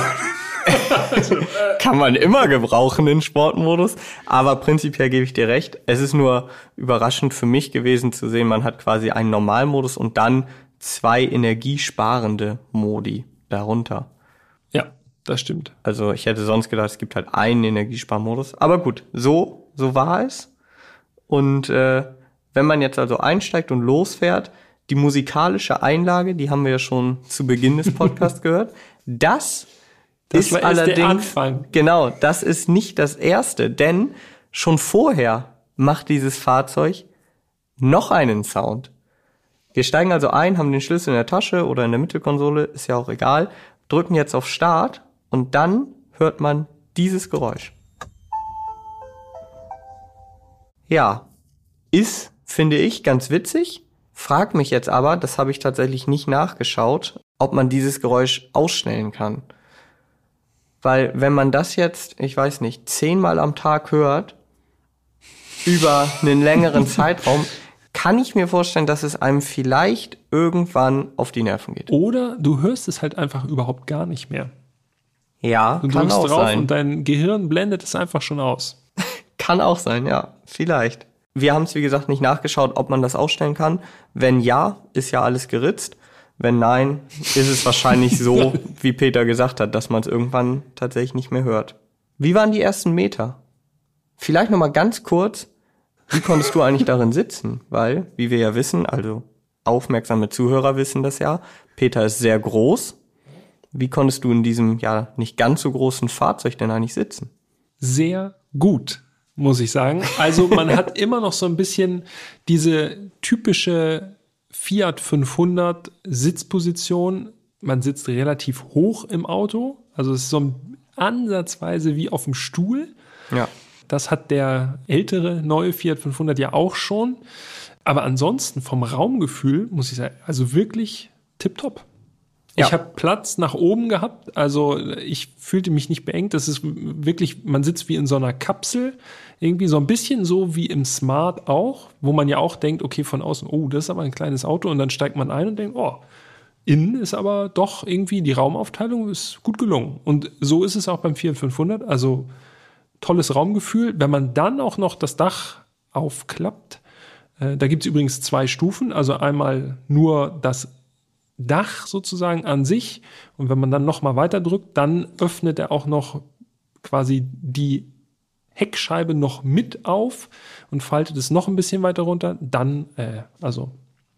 Kann man immer gebrauchen, den Sportmodus. Aber prinzipiell gebe ich dir recht. Es ist nur überraschend für mich gewesen zu sehen, man hat quasi einen Normalmodus und dann zwei energiesparende Modi darunter. Ja, das stimmt. Also ich hätte sonst gedacht, es gibt halt einen Energiesparmodus. Aber gut, so, so war es. Und äh, wenn man jetzt also einsteigt und losfährt, die musikalische Einlage, die haben wir ja schon zu Beginn des Podcasts gehört, das Das ist war erst allerdings, der Anfang. Genau, das ist nicht das Erste, denn schon vorher macht dieses Fahrzeug noch einen Sound. Wir steigen also ein, haben den Schlüssel in der Tasche oder in der Mittelkonsole, ist ja auch egal, drücken jetzt auf Start und dann hört man dieses Geräusch. Ja, ist, finde ich, ganz witzig. Frag mich jetzt aber, das habe ich tatsächlich nicht nachgeschaut, ob man dieses Geräusch ausstellen kann. Weil wenn man das jetzt, ich weiß nicht, zehnmal am Tag hört, über einen längeren Zeitraum, kann ich mir vorstellen, dass es einem vielleicht irgendwann auf die Nerven geht. Oder du hörst es halt einfach überhaupt gar nicht mehr. Ja, Du kann drückst auch drauf sein. und dein Gehirn blendet es einfach schon aus. Kann auch sein, ja, vielleicht. Wir haben es, wie gesagt, nicht nachgeschaut, ob man das ausstellen kann. Wenn ja, ist ja alles geritzt. Wenn nein, ist es wahrscheinlich so, wie Peter gesagt hat, dass man es irgendwann tatsächlich nicht mehr hört. Wie waren die ersten Meter? Vielleicht noch mal ganz kurz, wie konntest du eigentlich darin sitzen? Weil, wie wir ja wissen, also aufmerksame Zuhörer wissen das ja, Peter ist sehr groß. Wie konntest du in diesem ja nicht ganz so großen Fahrzeug denn eigentlich sitzen? Sehr gut, muss ich sagen. Also man hat immer noch so ein bisschen diese typische Fiat fünfhundert Sitzposition. Man sitzt relativ hoch im Auto. Also es ist so ansatzweise wie auf dem Stuhl. Ja. Das hat der ältere, neue Fiat fünfhundert ja auch schon. Aber ansonsten vom Raumgefühl, muss ich sagen, also wirklich tipptopp. Ja. Ich habe Platz nach oben gehabt, also ich fühlte mich nicht beengt. Das ist wirklich, man sitzt wie in so einer Kapsel, irgendwie so ein bisschen so wie im Smart auch, wo man ja auch denkt, okay, von außen, oh, das ist aber ein kleines Auto und dann steigt man ein und denkt, oh, innen ist aber doch irgendwie, die Raumaufteilung ist gut gelungen. Und so ist es auch beim Fiat fünfhundert, also tolles Raumgefühl. Wenn man dann auch noch das Dach aufklappt, äh, da gibt es übrigens zwei Stufen, also einmal nur das Dach sozusagen an sich und wenn man dann noch mal weiter drückt, dann öffnet er auch noch quasi die Heckscheibe noch mit auf und faltet es noch ein bisschen weiter runter. Dann, äh, also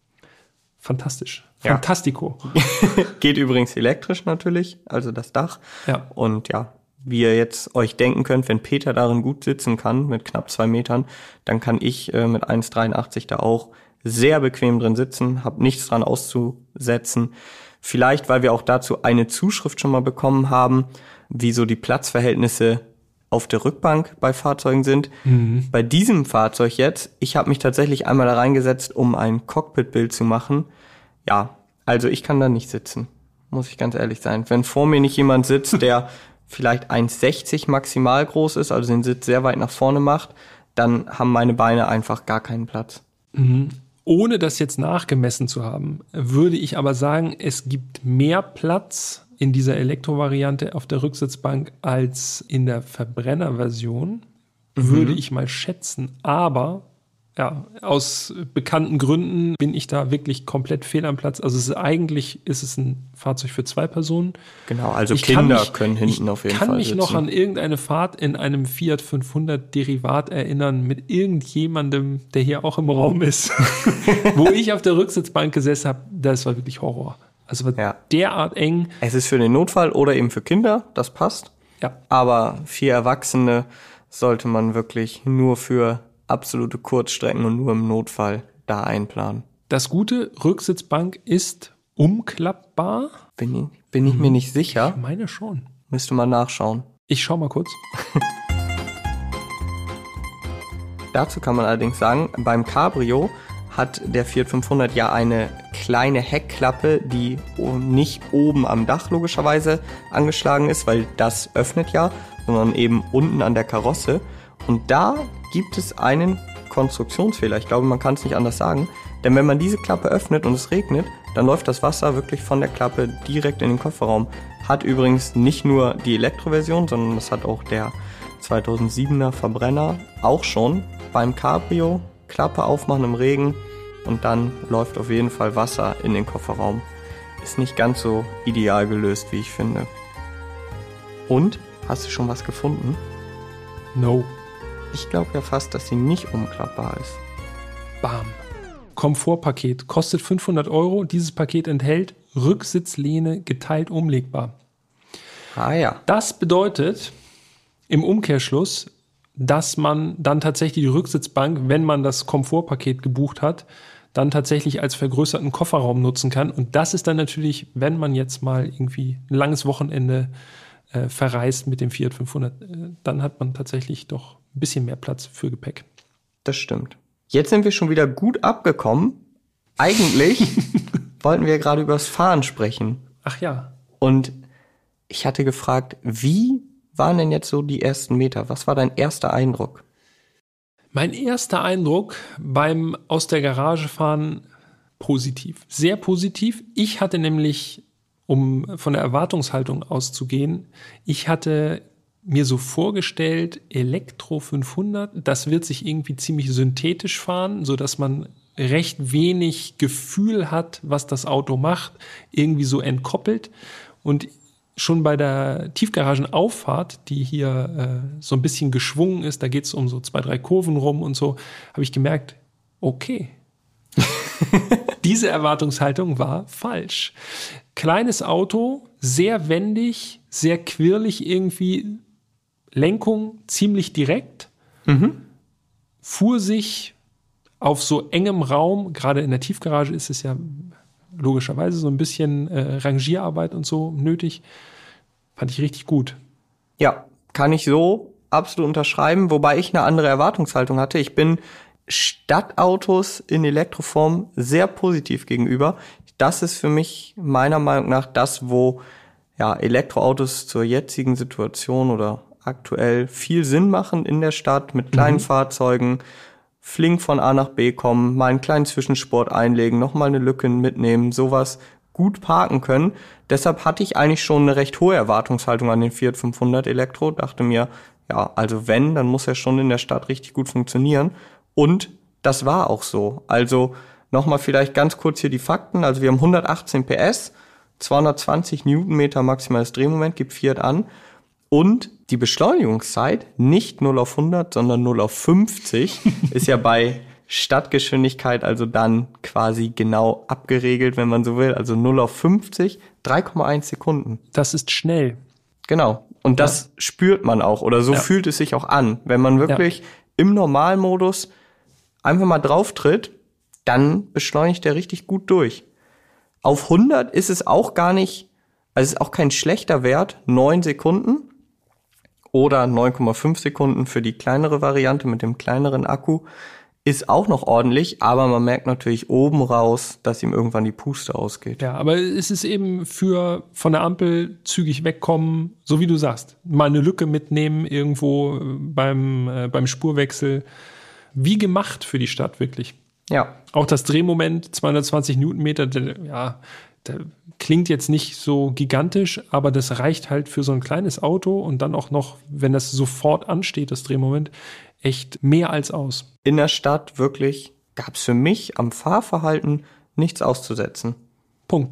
fantastisch. Ja. Fantastico. Geht übrigens elektrisch natürlich, also das Dach. Ja. Und ja, wie ihr jetzt euch denken könnt, wenn Peter darin gut sitzen kann, mit knapp zwei Metern, dann kann ich äh, mit eins Komma dreiundachtzig da auch sehr bequem drin sitzen, habe nichts dran auszusetzen. Vielleicht, weil wir auch dazu eine Zuschrift schon mal bekommen haben, wie so die Platzverhältnisse auf der Rückbank bei Fahrzeugen sind. Mhm. Bei diesem Fahrzeug jetzt, ich habe mich tatsächlich einmal da reingesetzt, um ein Cockpitbild zu machen. Ja, also ich kann da nicht sitzen, muss ich ganz ehrlich sein. Wenn vor mir nicht jemand sitzt, der vielleicht eins sechzig maximal groß ist, also den Sitz sehr weit nach vorne macht, dann haben meine Beine einfach gar keinen Platz. Mhm. Ohne das jetzt nachgemessen zu haben, würde ich aber sagen, es gibt mehr Platz in dieser Elektrovariante auf der Rücksitzbank als in der Verbrennerversion, mhm. würde ich mal schätzen. Aber ja, aus bekannten Gründen bin ich da wirklich komplett fehl am Platz. Also es ist, eigentlich ist es ein Fahrzeug für zwei Personen. Genau, also ich Kinder mich, können hinten auf jeden Fall Fall sitzen. Ich kann mich noch an irgendeine Fahrt in einem Fiat fünfhundert Derivat erinnern mit irgendjemandem, der hier auch im Raum ist, wo ich auf der Rücksitzbank gesessen habe. Das war wirklich Horror. Also war ja. derart eng. Es ist für den Notfall oder eben für Kinder, das passt. Ja. Aber vier Erwachsene sollte man wirklich nur für absolute Kurzstrecken und nur im Notfall da einplanen. Das Gute, Rücksitzbank ist umklappbar. Bin ich, bin ich mir nicht sicher. Ich meine schon. Müsste mal nachschauen. Ich schau mal kurz. Dazu kann man allerdings sagen, beim Cabrio hat der Fiat fünfhundert ja eine kleine Heckklappe, die nicht oben am Dach logischerweise angeschlagen ist, weil das öffnet ja, sondern eben unten an der Karosse. Und da gibt es einen Konstruktionsfehler. Ich glaube, man kann es nicht anders sagen. Denn wenn man diese Klappe öffnet und es regnet, dann läuft das Wasser wirklich von der Klappe direkt in den Kofferraum. Hat übrigens nicht nur die Elektroversion, sondern das hat auch der zweitausendsiebener Verbrenner auch schon. Beim Cabrio Klappe aufmachen im Regen und dann läuft auf jeden Fall Wasser in den Kofferraum. Ist nicht ganz so ideal gelöst, wie ich finde. Und? Hast du schon was gefunden? No. Ich glaube ja fast, dass sie nicht umklappbar ist. Bam. Komfortpaket. Kostet fünfhundert Euro. Dieses Paket enthält Rücksitzlehne geteilt umlegbar. Ah ja. Das bedeutet im Umkehrschluss, dass man dann tatsächlich die Rücksitzbank, wenn man das Komfortpaket gebucht hat, dann tatsächlich als vergrößerten Kofferraum nutzen kann. Und das ist dann natürlich, wenn man jetzt mal irgendwie ein langes Wochenende äh, verreist mit dem Fiat fünfhundert, äh, dann hat man tatsächlich doch ein bisschen mehr Platz für Gepäck. Das stimmt. Jetzt sind wir schon wieder gut abgekommen. Eigentlich wollten wir gerade über das Fahren sprechen. Ach ja. Und ich hatte gefragt, wie waren denn jetzt so die ersten Meter? Was war dein erster Eindruck? Mein erster Eindruck beim aus der Garage fahren positiv. Sehr positiv. Ich hatte nämlich, um von der Erwartungshaltung auszugehen, ich hatte mir so vorgestellt, Elektro fünfhundert, das wird sich irgendwie ziemlich synthetisch fahren, sodass man recht wenig Gefühl hat, was das Auto macht, irgendwie so entkoppelt. Und schon bei der Tiefgaragenauffahrt, die hier äh, so ein bisschen geschwungen ist, da geht es um so zwei, drei Kurven rum und so, habe ich gemerkt, okay, diese Erwartungshaltung war falsch. Kleines Auto, sehr wendig, sehr quirlig irgendwie, Lenkung ziemlich direkt, mhm. fuhr sich auf so engem Raum, gerade in der Tiefgarage ist es ja logischerweise so ein bisschen äh, Rangierarbeit und so nötig, fand ich richtig gut. Ja, kann ich so absolut unterschreiben, wobei ich eine andere Erwartungshaltung hatte. Ich bin Stadtautos in Elektroform sehr positiv gegenüber. Das ist für mich meiner Meinung nach das, wo ja Elektroautos zur jetzigen Situation oder aktuell viel Sinn machen in der Stadt mit kleinen mhm. Fahrzeugen, flink von A nach B kommen, mal einen kleinen Zwischensport einlegen, nochmal eine Lücke mitnehmen, sowas gut parken können. Deshalb hatte ich eigentlich schon eine recht hohe Erwartungshaltung an den Fiat fünfhundert Elektro, dachte mir, ja, also wenn, dann muss er schon in der Stadt richtig gut funktionieren. Und das war auch so. Also nochmal vielleicht ganz kurz hier die Fakten. Also wir haben hundertachtzehn P S, zweihundertzwanzig Newtonmeter maximales Drehmoment, gibt Fiat an. Und die Beschleunigungszeit, nicht null auf hundert, sondern null auf fünfzig, ist ja bei Stadtgeschwindigkeit also dann quasi genau abgeregelt, wenn man so will. Also null auf fünfzig, drei Komma eins Sekunden. Das ist schnell. Genau. Und das ja. spürt man auch. Oder so ja. fühlt es sich auch an. Wenn man wirklich ja. im Normalmodus einfach mal drauf tritt, dann beschleunigt er richtig gut durch. Auf hundert ist es auch gar nicht, also es ist auch kein schlechter Wert, neun Sekunden. Oder neun Komma fünf Sekunden für die kleinere Variante mit dem kleineren Akku, ist auch noch ordentlich, aber man merkt natürlich oben raus, dass ihm irgendwann die Puste ausgeht. Ja, aber es ist eben für von der Ampel zügig wegkommen, so wie du sagst, mal eine Lücke mitnehmen irgendwo beim, äh, beim Spurwechsel. Wie gemacht für die Stadt, wirklich. Ja. Auch das Drehmoment, zweihundertzwanzig Newtonmeter, der, ja, der klingt jetzt nicht so gigantisch, aber das reicht halt für so ein kleines Auto und dann auch noch, wenn das sofort ansteht, das Drehmoment, echt mehr als aus. In der Stadt wirklich gab es für mich am Fahrverhalten nichts auszusetzen. Punkt.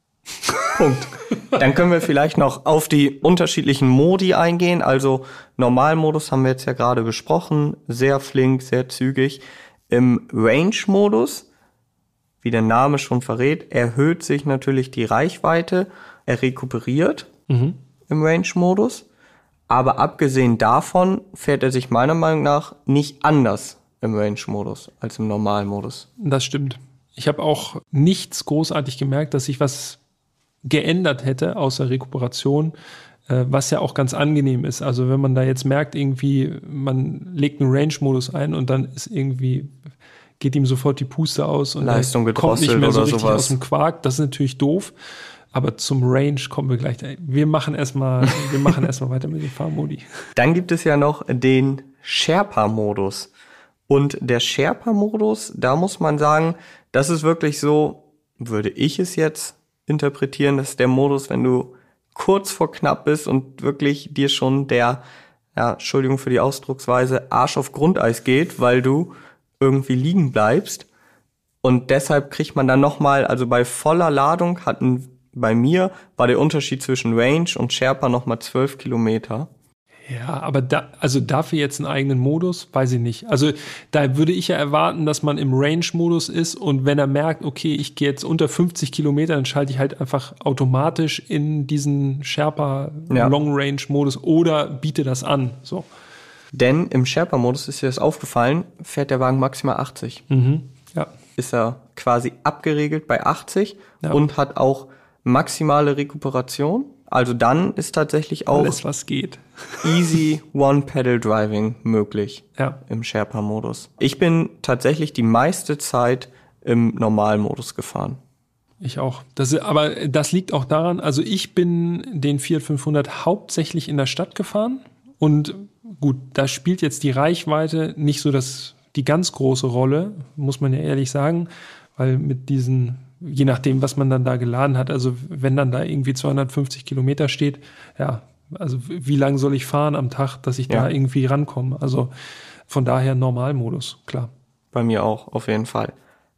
Punkt. Dann können wir vielleicht noch auf die unterschiedlichen Modi eingehen. Also Normalmodus haben wir jetzt ja gerade besprochen. Sehr flink, sehr zügig. Im Range-Modus, wie der Name schon verrät, erhöht sich natürlich die Reichweite. Er rekuperiert mhm. im Range-Modus. Aber abgesehen davon fährt er sich meiner Meinung nach nicht anders im Range-Modus als im Normalmodus. Das stimmt. Ich habe auch nichts großartig gemerkt, dass sich was geändert hätte außer Rekuperation, äh, was ja auch ganz angenehm ist. Also wenn man da jetzt merkt, irgendwie man legt einen Range-Modus ein und dann ist irgendwie geht ihm sofort die Puste aus und Leistung kommt nicht mehr so oder richtig sowas aus dem Quark. Das ist natürlich doof. Aber zum Range kommen wir gleich. Wir machen erstmal, wir machen erstmal weiter mit dem Fahrmodi. Dann gibt es ja noch den Sherpa-Modus. Und der Sherpa-Modus, da muss man sagen, das ist wirklich so, würde ich es jetzt interpretieren, das ist der Modus, wenn du kurz vor knapp bist und wirklich dir schon der, ja, Entschuldigung für die Ausdrucksweise, Arsch auf Grundeis geht, weil du irgendwie liegen bleibst. Und deshalb kriegt man dann nochmal, also bei voller Ladung hatten bei mir war der Unterschied zwischen Range und Sherpa nochmal zwölf Kilometer. Ja, aber da, also dafür jetzt einen eigenen Modus, weiß ich nicht. Also da würde ich ja erwarten, dass man im Range-Modus ist und wenn er merkt, okay, ich gehe jetzt unter fünfzig Kilometer, dann schalte ich halt einfach automatisch in diesen Sherpa ja. Long-Range-Modus oder biete das an. So. Denn im Sherpa-Modus ist dir das aufgefallen, fährt der Wagen maximal achtzig. Mhm. Ja. Ist er quasi abgeregelt bei achtzig ja. und hat auch maximale Rekuperation. Also dann ist tatsächlich auch alles, was geht. Easy One-Pedal-Driving möglich ja. im Sherpa-Modus. Ich bin tatsächlich die meiste Zeit im Normalmodus gefahren. Ich auch. Das, aber das liegt auch daran, also ich bin den Fiat fünfhundert hauptsächlich in der Stadt gefahren und gut, da spielt jetzt die Reichweite nicht so das, die ganz große Rolle, muss man ja ehrlich sagen, weil mit diesen je nachdem, was man dann da geladen hat. Also wenn dann da irgendwie zweihundertfünfzig Kilometer steht, ja, also wie lang soll ich fahren am Tag, dass ich ja. da irgendwie rankomme? Also von daher Normalmodus, klar. Bei mir auch, auf jeden Fall.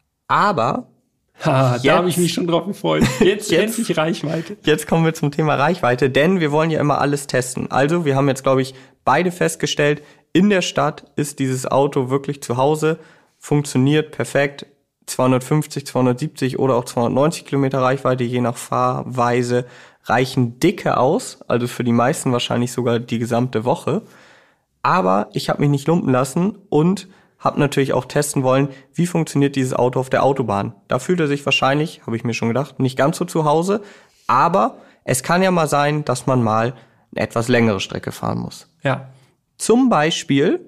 Aber ha, jetzt, da habe ich mich schon drauf gefreut. Jetzt, jetzt endlich Reichweite. Jetzt kommen wir zum Thema Reichweite, denn wir wollen ja immer alles testen. Also wir haben jetzt, glaube ich, beide festgestellt, in der Stadt ist dieses Auto wirklich zu Hause, funktioniert perfekt, zweihundertfünfzig, zweihundertsiebzig oder auch zweihundertneunzig Kilometer Reichweite, je nach Fahrweise, reichen dicke aus, also für die meisten wahrscheinlich sogar die gesamte Woche. Aber ich habe mich nicht lumpen lassen und habe natürlich auch testen wollen, wie funktioniert dieses Auto auf der Autobahn. Da fühlt er sich wahrscheinlich, habe ich mir schon gedacht, nicht ganz so zu Hause, aber es kann ja mal sein, dass man mal eine etwas längere Strecke fahren muss. Ja. Zum Beispiel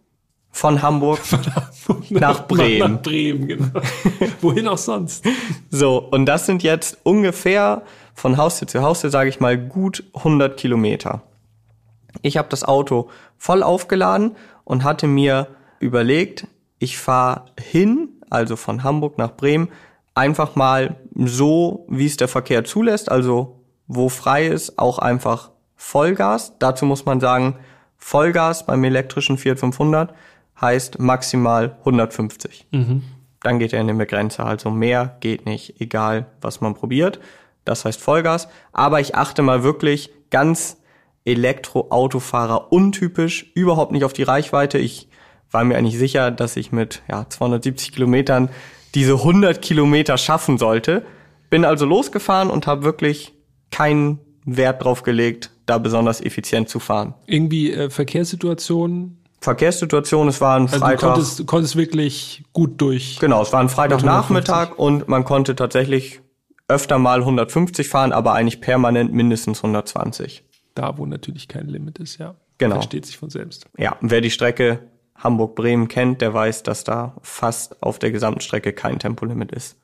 von Hamburg, von Hamburg nach Bremen. Nach Bremen, genau. Wohin auch sonst. So, und das sind jetzt ungefähr von Haustür zu Haustür, sage ich mal, gut hundert Kilometer. Ich habe das Auto voll aufgeladen und hatte mir überlegt, ich fahre hin, also von Hamburg nach Bremen, einfach mal so, wie es der Verkehr zulässt, also wo frei ist, auch einfach Vollgas. Dazu muss man sagen, Vollgas beim elektrischen Fiat fünfhundert heißt maximal hundertfünfzig. Mhm. Dann geht er in den Begrenzer, also mehr geht nicht, egal was man probiert. Das heißt Vollgas. Aber ich achte mal wirklich ganz Elektroautofahrer untypisch, überhaupt nicht auf die Reichweite. Ich war mir eigentlich sicher, dass ich mit ja, zweihundertsiebzig Kilometern diese hundert Kilometer schaffen sollte. Bin also losgefahren und habe wirklich keinen Wert drauf gelegt, da besonders effizient zu fahren. Irgendwie äh, Verkehrssituationen? Verkehrssituation, es war ein also Freitag. Du konntest, konntest wirklich gut durch. Genau, es war ein Freitagnachmittag und man konnte tatsächlich öfter mal hundertfünfzig fahren, aber eigentlich permanent mindestens hundertzwanzig. Da, wo natürlich kein Limit ist, ja. Genau. Versteht sich von selbst. Ja, wer die Strecke Hamburg-Bremen kennt, der weiß, dass da fast auf der gesamten Strecke kein Tempolimit ist.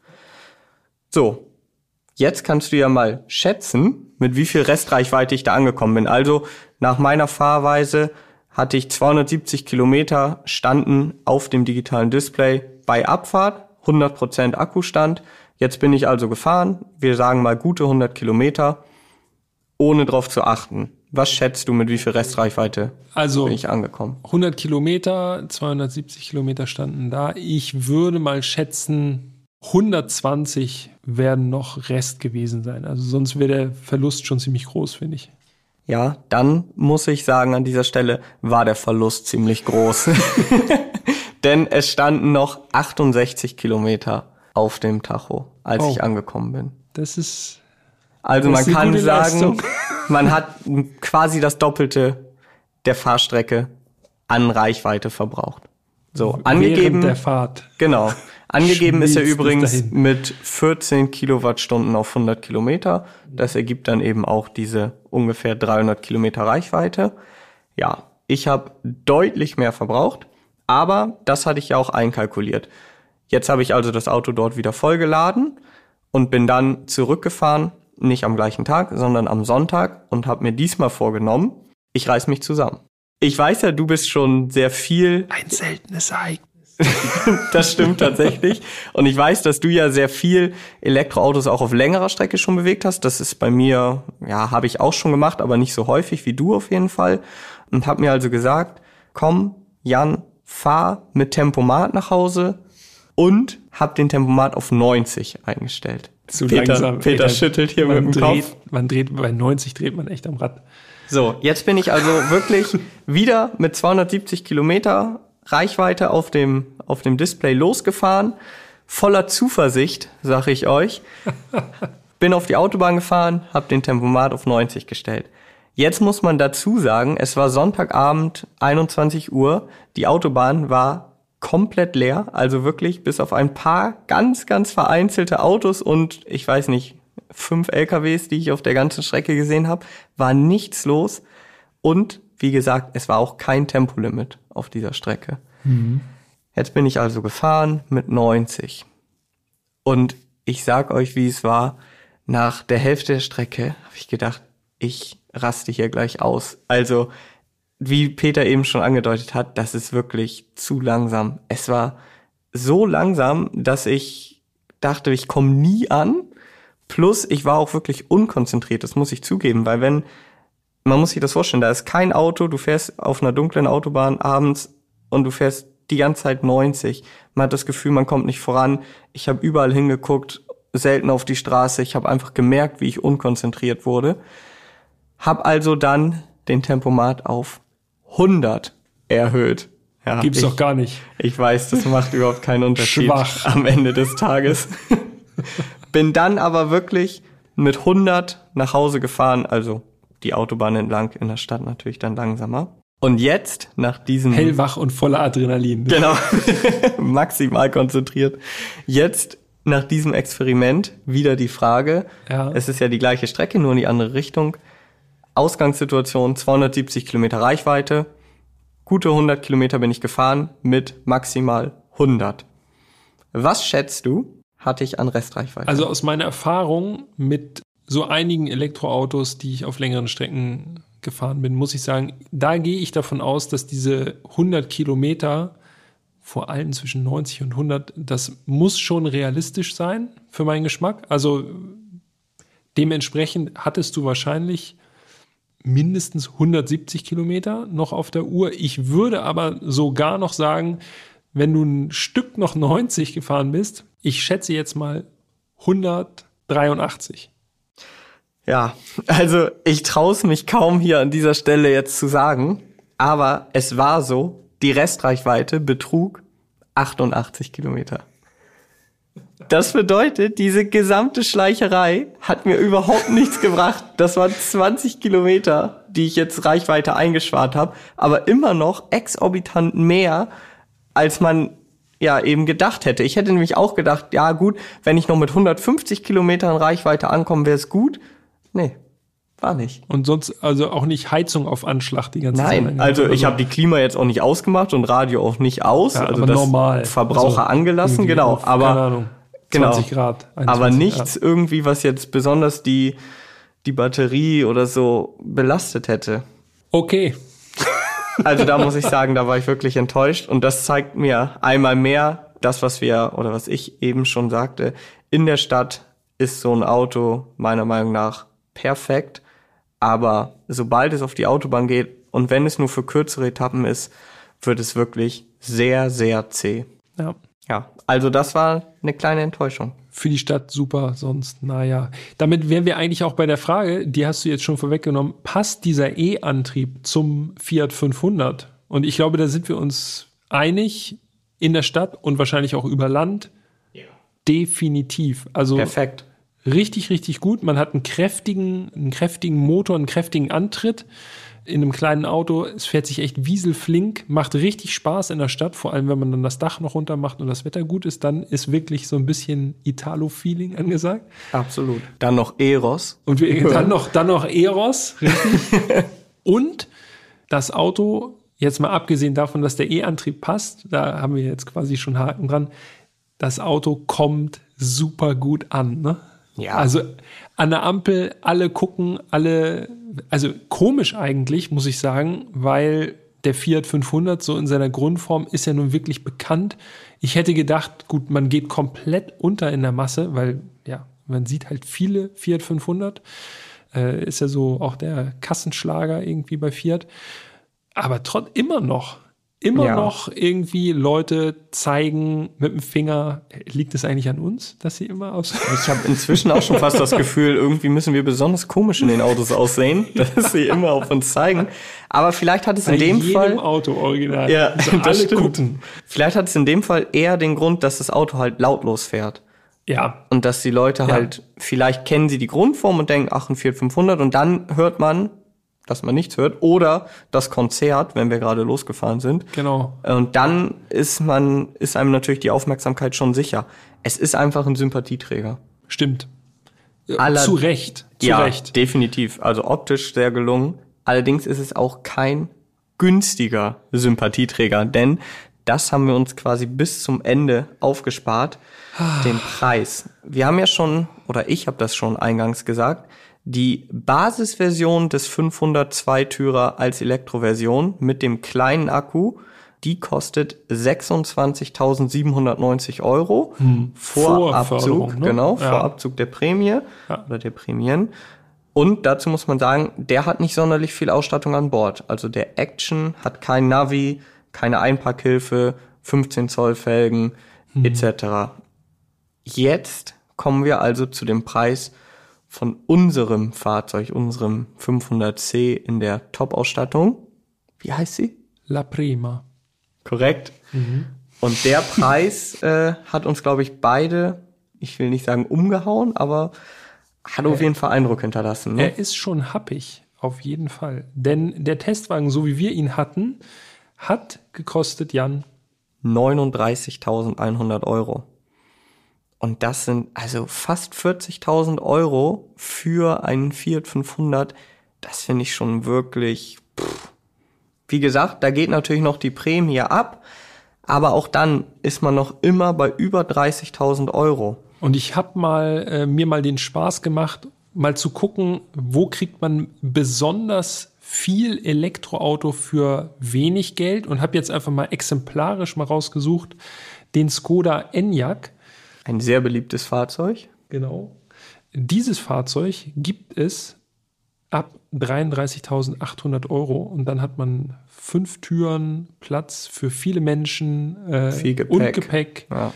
So, jetzt kannst du ja mal schätzen, mit wie viel Restreichweite ich da angekommen bin. Also nach meiner Fahrweise hatte ich zweihundertsiebzig Kilometer standen auf dem digitalen Display bei Abfahrt, hundert Prozent Akkustand. Jetzt bin ich also gefahren, wir sagen mal gute hundert Kilometer, ohne drauf zu achten. Was schätzt du, mit wie viel Restreichweite also, bin ich angekommen? hundert Kilometer, zweihundertsiebzig Kilometer standen da. Ich würde mal schätzen, hundertzwanzig werden noch Rest gewesen sein. Also sonst wäre der Verlust schon ziemlich groß, finde ich. Ja, dann muss ich sagen, an dieser Stelle war der Verlust ziemlich groß. Denn es standen noch achtundsechzig Kilometer auf dem Tacho, als oh. ich angekommen bin. Das ist... Also das man kann sagen, Leistung. Man hat quasi das Doppelte der Fahrstrecke an Reichweite verbraucht. So, Während angegeben. der Fahrt. Genau. Angegeben ist er übrigens dahin. mit vierzehn Kilowattstunden auf hundert Kilometer. Das ergibt dann eben auch diese ungefähr dreihundert Kilometer Reichweite. Ja, ich habe deutlich mehr verbraucht, aber das hatte ich ja auch einkalkuliert. Jetzt habe ich also das Auto dort wieder vollgeladen und bin dann zurückgefahren, nicht am gleichen Tag, sondern am Sonntag und habe mir diesmal vorgenommen, ich reiß mich zusammen. Ich weiß ja, du bist schon sehr viel... Ein seltenes Ereignis. Das stimmt tatsächlich. Und ich weiß, dass du ja sehr viel Elektroautos auch auf längerer Strecke schon bewegt hast. Das ist bei mir, ja, habe ich auch schon gemacht, aber nicht so häufig wie du auf jeden Fall. Und habe mir also gesagt, komm, Jan, fahr mit Tempomat nach Hause und hab den Tempomat auf neunzig eingestellt. Zu Peter, langsam. Peter Ey, schüttelt hier man mit dem dreht, Kopf. Man dreht, bei neunzig dreht man echt am Rad. So, jetzt bin ich also wirklich wieder mit zweihundertsiebzig Kilometer Reichweite auf dem, auf dem Display losgefahren. Voller Zuversicht, sag ich euch. Bin auf die Autobahn gefahren, hab den Tempomat auf neunzig gestellt. Jetzt muss man dazu sagen, es war Sonntagabend, einundzwanzig Uhr. Die Autobahn war komplett leer, also wirklich bis auf ein paar ganz, ganz vereinzelte Autos und ich weiß nicht, fünf L K Ws, die ich auf der ganzen Strecke gesehen habe, war nichts los. Und wie gesagt, es war auch kein Tempolimit auf dieser Strecke. Mhm. Jetzt bin ich also gefahren mit neunzig. Und ich sag euch, wie es war. Nach der Hälfte der Strecke habe ich gedacht, ich raste hier gleich aus. Also, wie Peter eben schon angedeutet hat, das ist wirklich zu langsam. Es war so langsam, dass ich dachte, ich komme nie an. Plus, ich war auch wirklich unkonzentriert, das muss ich zugeben, weil wenn, man muss sich das vorstellen, da ist kein Auto, du fährst auf einer dunklen Autobahn abends und du fährst die ganze Zeit neunzig. Man hat das Gefühl, man kommt nicht voran. Ich habe überall hingeguckt, selten auf die Straße. Ich habe einfach gemerkt, wie ich unkonzentriert wurde. Hab also dann den Tempomat auf hundert erhöht. Ja, Gibt's ich, doch gar nicht. Ich weiß, das macht überhaupt keinen Unterschied Schwach. am Ende des Tages. Bin dann aber wirklich mit hundert nach Hause gefahren, also die Autobahn entlang, in der Stadt natürlich dann langsamer. Und jetzt, nach diesem... Hellwach und voller Adrenalin. Genau, maximal konzentriert. Jetzt, nach diesem Experiment, wieder die Frage, ja. Es ist ja die gleiche Strecke, nur in die andere Richtung. Ausgangssituation, zweihundertsiebzig Kilometer Reichweite. Gute hundert Kilometer bin ich gefahren mit maximal hundert. Was schätzt du, hatte ich an Restreichweite? Also aus meiner Erfahrung mit so einigen Elektroautos, die ich auf längeren Strecken gefahren bin, muss ich sagen, da gehe ich davon aus, dass diese hundert Kilometer, vor allem zwischen neunzig und hundert, das muss schon realistisch sein für meinen Geschmack. Also dementsprechend hattest du wahrscheinlich mindestens hundertsiebzig Kilometer noch auf der Uhr. Ich würde aber sogar noch sagen, wenn du ein Stück noch neunzig gefahren bist, ich schätze jetzt mal hundertdreiundachtzig. Ja, also ich traue es mich kaum hier an dieser Stelle jetzt zu sagen, aber es war so, die Restreichweite betrug achtundachtzig Kilometer. Das bedeutet, diese gesamte Schleicherei hat mir überhaupt nichts gebracht. Das waren zwanzig Kilometer, die ich jetzt Reichweite eingespart habe, aber immer noch exorbitant mehr, als man ja eben gedacht hätte. Ich hätte nämlich auch gedacht, ja gut, wenn ich noch mit hundertfünfzig Kilometern Reichweite ankomme, wäre es gut. Nee, War nicht. Und sonst also auch nicht Heizung auf Anschlag die ganze Zeit? Nein, also ich habe die Klima jetzt auch nicht ausgemacht und Radio auch nicht aus. Ja, also aber das normal. Verbraucher Also angelassen, genau. auf, Aber keine Ahnung, zwanzig genau. Grad. einundzwanzig, aber nichts ja. irgendwie, was jetzt besonders die, die Batterie oder so belastet hätte. Okay. Also da muss ich sagen, da war ich wirklich enttäuscht. Und das zeigt mir einmal mehr das, was wir oder was ich eben schon sagte. In der Stadt ist so ein Auto meiner Meinung nach perfekt. Aber sobald es auf die Autobahn geht und wenn es nur für kürzere Etappen ist, wird es wirklich sehr, sehr zäh. Ja. Ja, also das war eine kleine Enttäuschung. Für die Stadt super, sonst, naja. Damit wären wir eigentlich auch bei der Frage, die hast du jetzt schon vorweggenommen, passt dieser E-Antrieb zum Fiat fünfhundert? Und ich glaube, da sind wir uns einig, in der Stadt und wahrscheinlich auch über Land. Ja. Definitiv. Also perfekt. Richtig, richtig gut. Man hat einen kräftigen, einen kräftigen Motor, einen kräftigen Antritt in einem kleinen Auto. Es fährt sich echt wieselflink, macht richtig Spaß in der Stadt, vor allem wenn man dann das Dach noch runter macht und das Wetter gut ist, dann ist wirklich so ein bisschen Italo-Feeling angesagt. Absolut. Dann noch Eros. Und wir, dann noch, dann noch Eros. Und das Auto, jetzt mal abgesehen davon, dass der E-Antrieb passt, da haben wir jetzt quasi schon Haken dran, das Auto kommt super gut an, ne? Ja. Also an der Ampel, alle gucken, alle, also komisch eigentlich, muss ich sagen, weil der Fiat fünfhundert so in seiner Grundform ist ja nun wirklich bekannt. Ich hätte gedacht, gut, man geht komplett unter in der Masse, weil ja, man sieht halt viele Fiat fünfhundert, äh, ist ja so auch der Kassenschlager irgendwie bei Fiat. Aber trotz immer noch, immer ja. noch irgendwie Leute zeigen mit dem Finger, liegt es eigentlich an uns, dass sie immer aus... Ich habe inzwischen auch schon fast das Gefühl, irgendwie müssen wir besonders komisch in den Autos aussehen, dass sie immer auf uns zeigen. Aber vielleicht hat es in Bei dem jedem Fall... Auto original. Ja, also das alle stimmt. gucken. Vielleicht hat es in dem Fall eher den Grund, dass das Auto halt lautlos fährt. Ja. Und dass die Leute Ja. halt, vielleicht kennen sie die Grundform und denken, ach, ein Fiat fünfhundert und dann hört man, dass man nichts hört. Oder das Konzert, wenn wir gerade losgefahren sind. Genau. Und dann ist man, ist einem natürlich die Aufmerksamkeit schon sicher. Es ist einfach ein Sympathieträger. Stimmt. Aller- zu Recht. Zu ja, Recht. definitiv. Also optisch sehr gelungen. Allerdings ist es auch kein günstiger Sympathieträger, denn das haben wir uns quasi bis zum Ende aufgespart, den Preis. Wir haben ja schon, oder ich habe das schon eingangs gesagt, die Basisversion des fünfhundert Zweitürer als Elektroversion mit dem kleinen Akku, die kostet sechsundzwanzigtausendsiebenhundertneunzig Euro Hm. vor Abzug, Vorförderung, ne? genau, Ja. vor Abzug der Prämie Ja. oder der Prämien. Und dazu muss man sagen, der hat nicht sonderlich viel Ausstattung an Bord. Also der Action hat kein Navi, keine Einparkhilfe, fünfzehn Zoll Felgen Hm. et cetera. Jetzt kommen wir also zu dem Preis von unserem Fahrzeug, unserem fünfhundert C in der Top-Ausstattung. Wie heißt sie? La Prima. Korrekt. Und der Preis äh, hat uns, glaube ich, beide, ich will nicht sagen umgehauen, aber hat auf jeden Fall Eindruck hinterlassen. Ne? Er ist schon happig, auf jeden Fall. Denn der Testwagen, so wie wir ihn hatten, hat gekostet, Jan, neununddreißigtausendeinhundert Euro. Und das sind also fast vierzigtausend Euro für einen Fiat fünfhundert. Das finde ich schon wirklich, pff. Wie gesagt, da geht natürlich noch die Prämie ab, aber auch dann ist man noch immer bei über dreißigtausend Euro. und ich habe mal äh, mir mal den Spaß gemacht, mal zu gucken, wo kriegt man besonders viel Elektroauto für wenig Geld und habe jetzt einfach mal exemplarisch mal rausgesucht den Skoda Enyaq. Ein sehr beliebtes Fahrzeug. Genau. Dieses Fahrzeug gibt es ab dreiunddreißigtausendachthundert Euro und dann hat man fünf Türen, Platz für viele Menschen äh, Viel Gepäck. und Gepäck. Ja.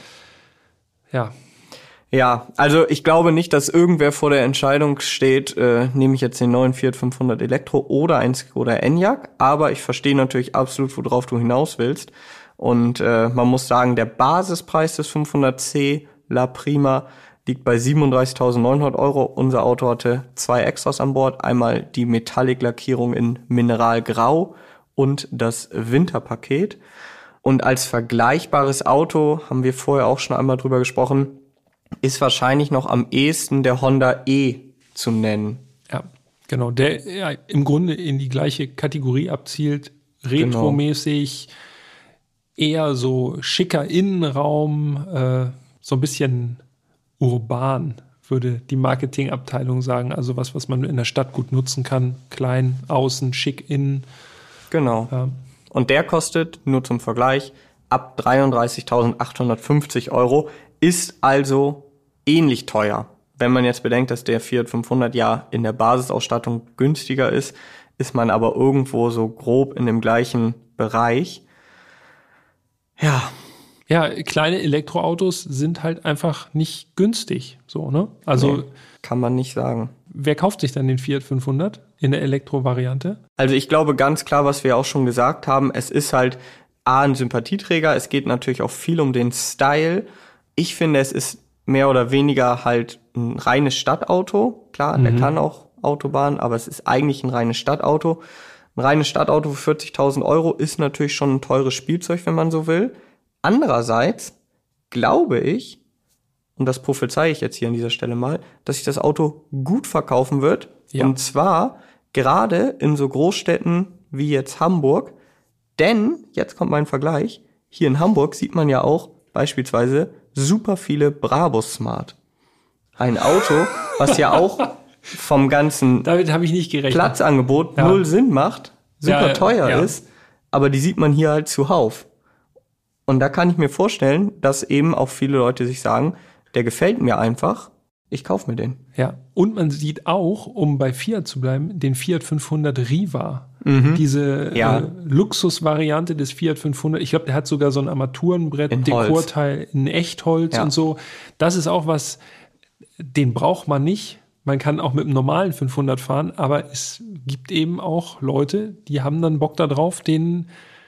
Ja, Ja, also ich glaube nicht, dass irgendwer vor der Entscheidung steht, äh, nehme ich jetzt den neuen Fiat fünfhundert Elektro oder ein Skoda Enyaq, aber ich verstehe natürlich absolut, worauf du hinaus willst. Und äh, man muss sagen, der Basispreis des fünfhundert C La Prima liegt bei siebenunddreißigtausendneunhundert Euro. Unser Auto hatte zwei Extras an Bord, einmal die Metallic-Lackierung in Mineralgrau und das Winterpaket. Und als vergleichbares Auto, haben wir vorher auch schon einmal drüber gesprochen, ist wahrscheinlich noch am ehesten der Honda E zu nennen. ja, Genau, der ja, im Grunde in die gleiche Kategorie abzielt, retromäßig, genau. Eher so schicker Innenraum, äh, so ein bisschen urban, würde die Marketingabteilung sagen. Also was, was man in der Stadt gut nutzen kann. Klein, außen, schick, innen. Genau. Ja. Und der kostet, nur zum Vergleich, ab dreiunddreißigtausendachthundertfünfzig Euro, ist also ähnlich teuer. Wenn man jetzt bedenkt, dass der Fiat fünfhundert ja in der Basisausstattung günstiger ist, ist man aber irgendwo so grob in dem gleichen Bereich. Ja. Ja, kleine Elektroautos sind halt einfach nicht günstig, so, ne? Also nee, kann man nicht sagen. Wer kauft sich dann den Fiat fünfhundert in der Elektrovariante? Also ich glaube ganz klar, was wir auch schon gesagt haben, es ist halt A, ein Sympathieträger, es geht natürlich auch viel um den Style. Ich finde, es ist mehr oder weniger halt ein reines Stadtauto. Klar, mhm. der kann auch Autobahn, aber es ist eigentlich ein reines Stadtauto. Ein reines Stadtauto für vierzigtausend Euro ist natürlich schon ein teures Spielzeug, wenn man so will. Andererseits glaube ich, und das prophezeie ich jetzt hier an dieser Stelle mal, dass sich das Auto gut verkaufen wird. Ja. Und zwar gerade in so Großstädten wie jetzt Hamburg. Denn, jetzt kommt mein Vergleich, hier in Hamburg sieht man ja auch beispielsweise super viele Brabus Smart. Ein Auto, was ja auch vom ganzen Damit habe ich nicht gerechnet. Platzangebot ja. null Sinn macht, super ja, teuer ja. ist, aber die sieht man hier halt zuhauf. Und da kann ich mir vorstellen, dass eben auch viele Leute sich sagen, der gefällt mir einfach, ich kaufe mir den. Ja, und man sieht auch, um bei Fiat zu bleiben, den Fiat fünfhundert Riva. Mhm. Diese ja. äh, Luxusvariante des Fiat fünfhundert. Ich glaube, der hat sogar so ein Armaturenbrett, Dekorteil in Echtholz ja. und so. Das ist auch was, den braucht man nicht. Man kann auch mit einem normalen fünfhundert fahren, aber es gibt eben auch Leute, die haben dann Bock darauf, den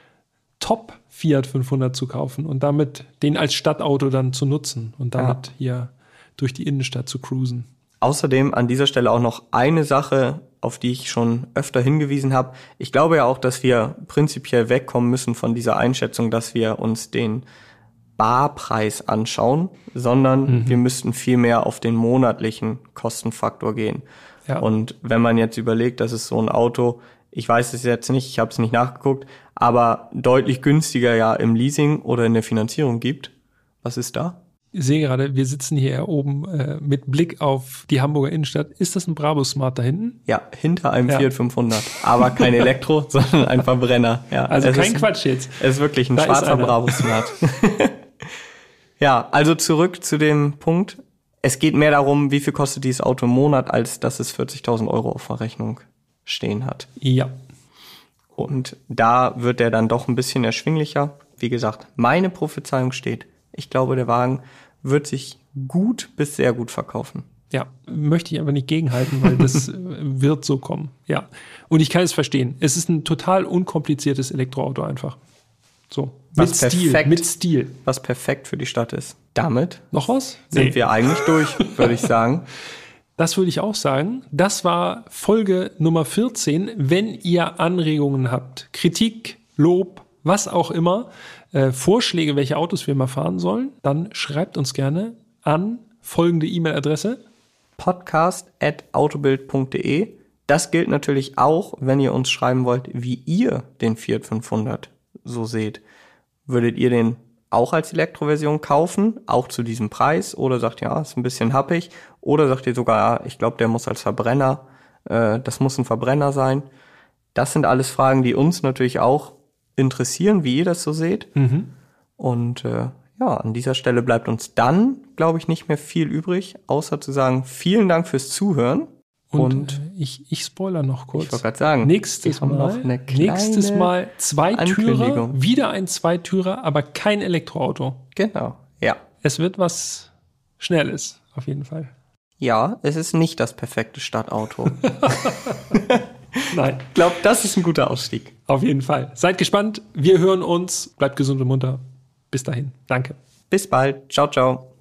Top Fiat fünfhundert zu kaufen und damit den als Stadtauto dann zu nutzen und damit ja. hier durch die Innenstadt zu cruisen. Außerdem an dieser Stelle auch noch eine Sache, auf die ich schon öfter hingewiesen habe. Ich glaube ja auch, dass wir prinzipiell wegkommen müssen von dieser Einschätzung, dass wir uns den Barpreis anschauen, sondern mhm. wir müssten viel mehr auf den monatlichen Kostenfaktor gehen. Ja. Und wenn man jetzt überlegt, dass es so ein Auto, ich weiß es jetzt nicht, ich habe es nicht nachgeguckt, aber deutlich günstiger ja im Leasing oder in der Finanzierung gibt. Was ist da? Ich sehe gerade, wir sitzen hier oben äh, mit Blick auf die Hamburger Innenstadt. Ist das ein Brabus Smart da hinten? Ja, hinter einem ja. Fiat fünfhundert. Aber kein Elektro, sondern ein Verbrenner. Ja, also kein ist, Quatsch jetzt. Es ist wirklich ein da schwarzer Brabus Smart. Ja, also zurück zu dem Punkt. Es geht mehr darum, wie viel kostet dieses Auto im Monat, als dass es vierzigtausend Euro auf der Rechnung stehen hat. Ja. Und da wird der dann doch ein bisschen erschwinglicher. Wie gesagt, meine Prophezeiung steht. Ich glaube, der Wagen wird sich gut bis sehr gut verkaufen. Ja, möchte ich aber nicht gegenhalten, weil das wird so kommen. Ja, und ich kann es verstehen. Es ist ein total unkompliziertes Elektroauto einfach. So, was mit perfekt, Stil, mit Stil. Was perfekt für die Stadt ist. Damit noch was? Sind nee. wir eigentlich durch, würde ich sagen. Das würde ich auch sagen. Das war Folge Nummer vierzehn. Wenn ihr Anregungen habt, Kritik, Lob, was auch immer, äh, Vorschläge, welche Autos wir mal fahren sollen, dann schreibt uns gerne an folgende E-Mail-Adresse. podcast at autobild punkt de. Das gilt natürlich auch, wenn ihr uns schreiben wollt, wie ihr den Fiat fünfhundert so seht. Würdet ihr den auch als Elektroversion kaufen, auch zu diesem Preis? Oder sagt ihr, ja, ist ein bisschen happig? Oder sagt ihr sogar, ja, ich glaube, der muss als Verbrenner, äh, das muss ein Verbrenner sein? Das sind alles Fragen, die uns natürlich auch interessieren, wie ihr das so seht. Mhm. Und äh, ja, an dieser Stelle bleibt uns dann, glaube ich, nicht mehr viel übrig, außer zu sagen, vielen Dank fürs Zuhören. Und, und äh, ich, ich spoiler noch kurz. Ich wollte gerade sagen, nächstes Mal, noch eine nächstes Mal zwei Türer, wieder ein Zweitürer, aber kein Elektroauto. Genau, ja. Es wird was Schnelles, auf jeden Fall. Ja, es ist nicht das perfekte Stadtauto. Nein. Ich glaube, das ist ein guter Ausstieg. Auf jeden Fall. Seid gespannt. Wir hören uns. Bleibt gesund und munter. Bis dahin. Danke. Bis bald. Ciao, ciao.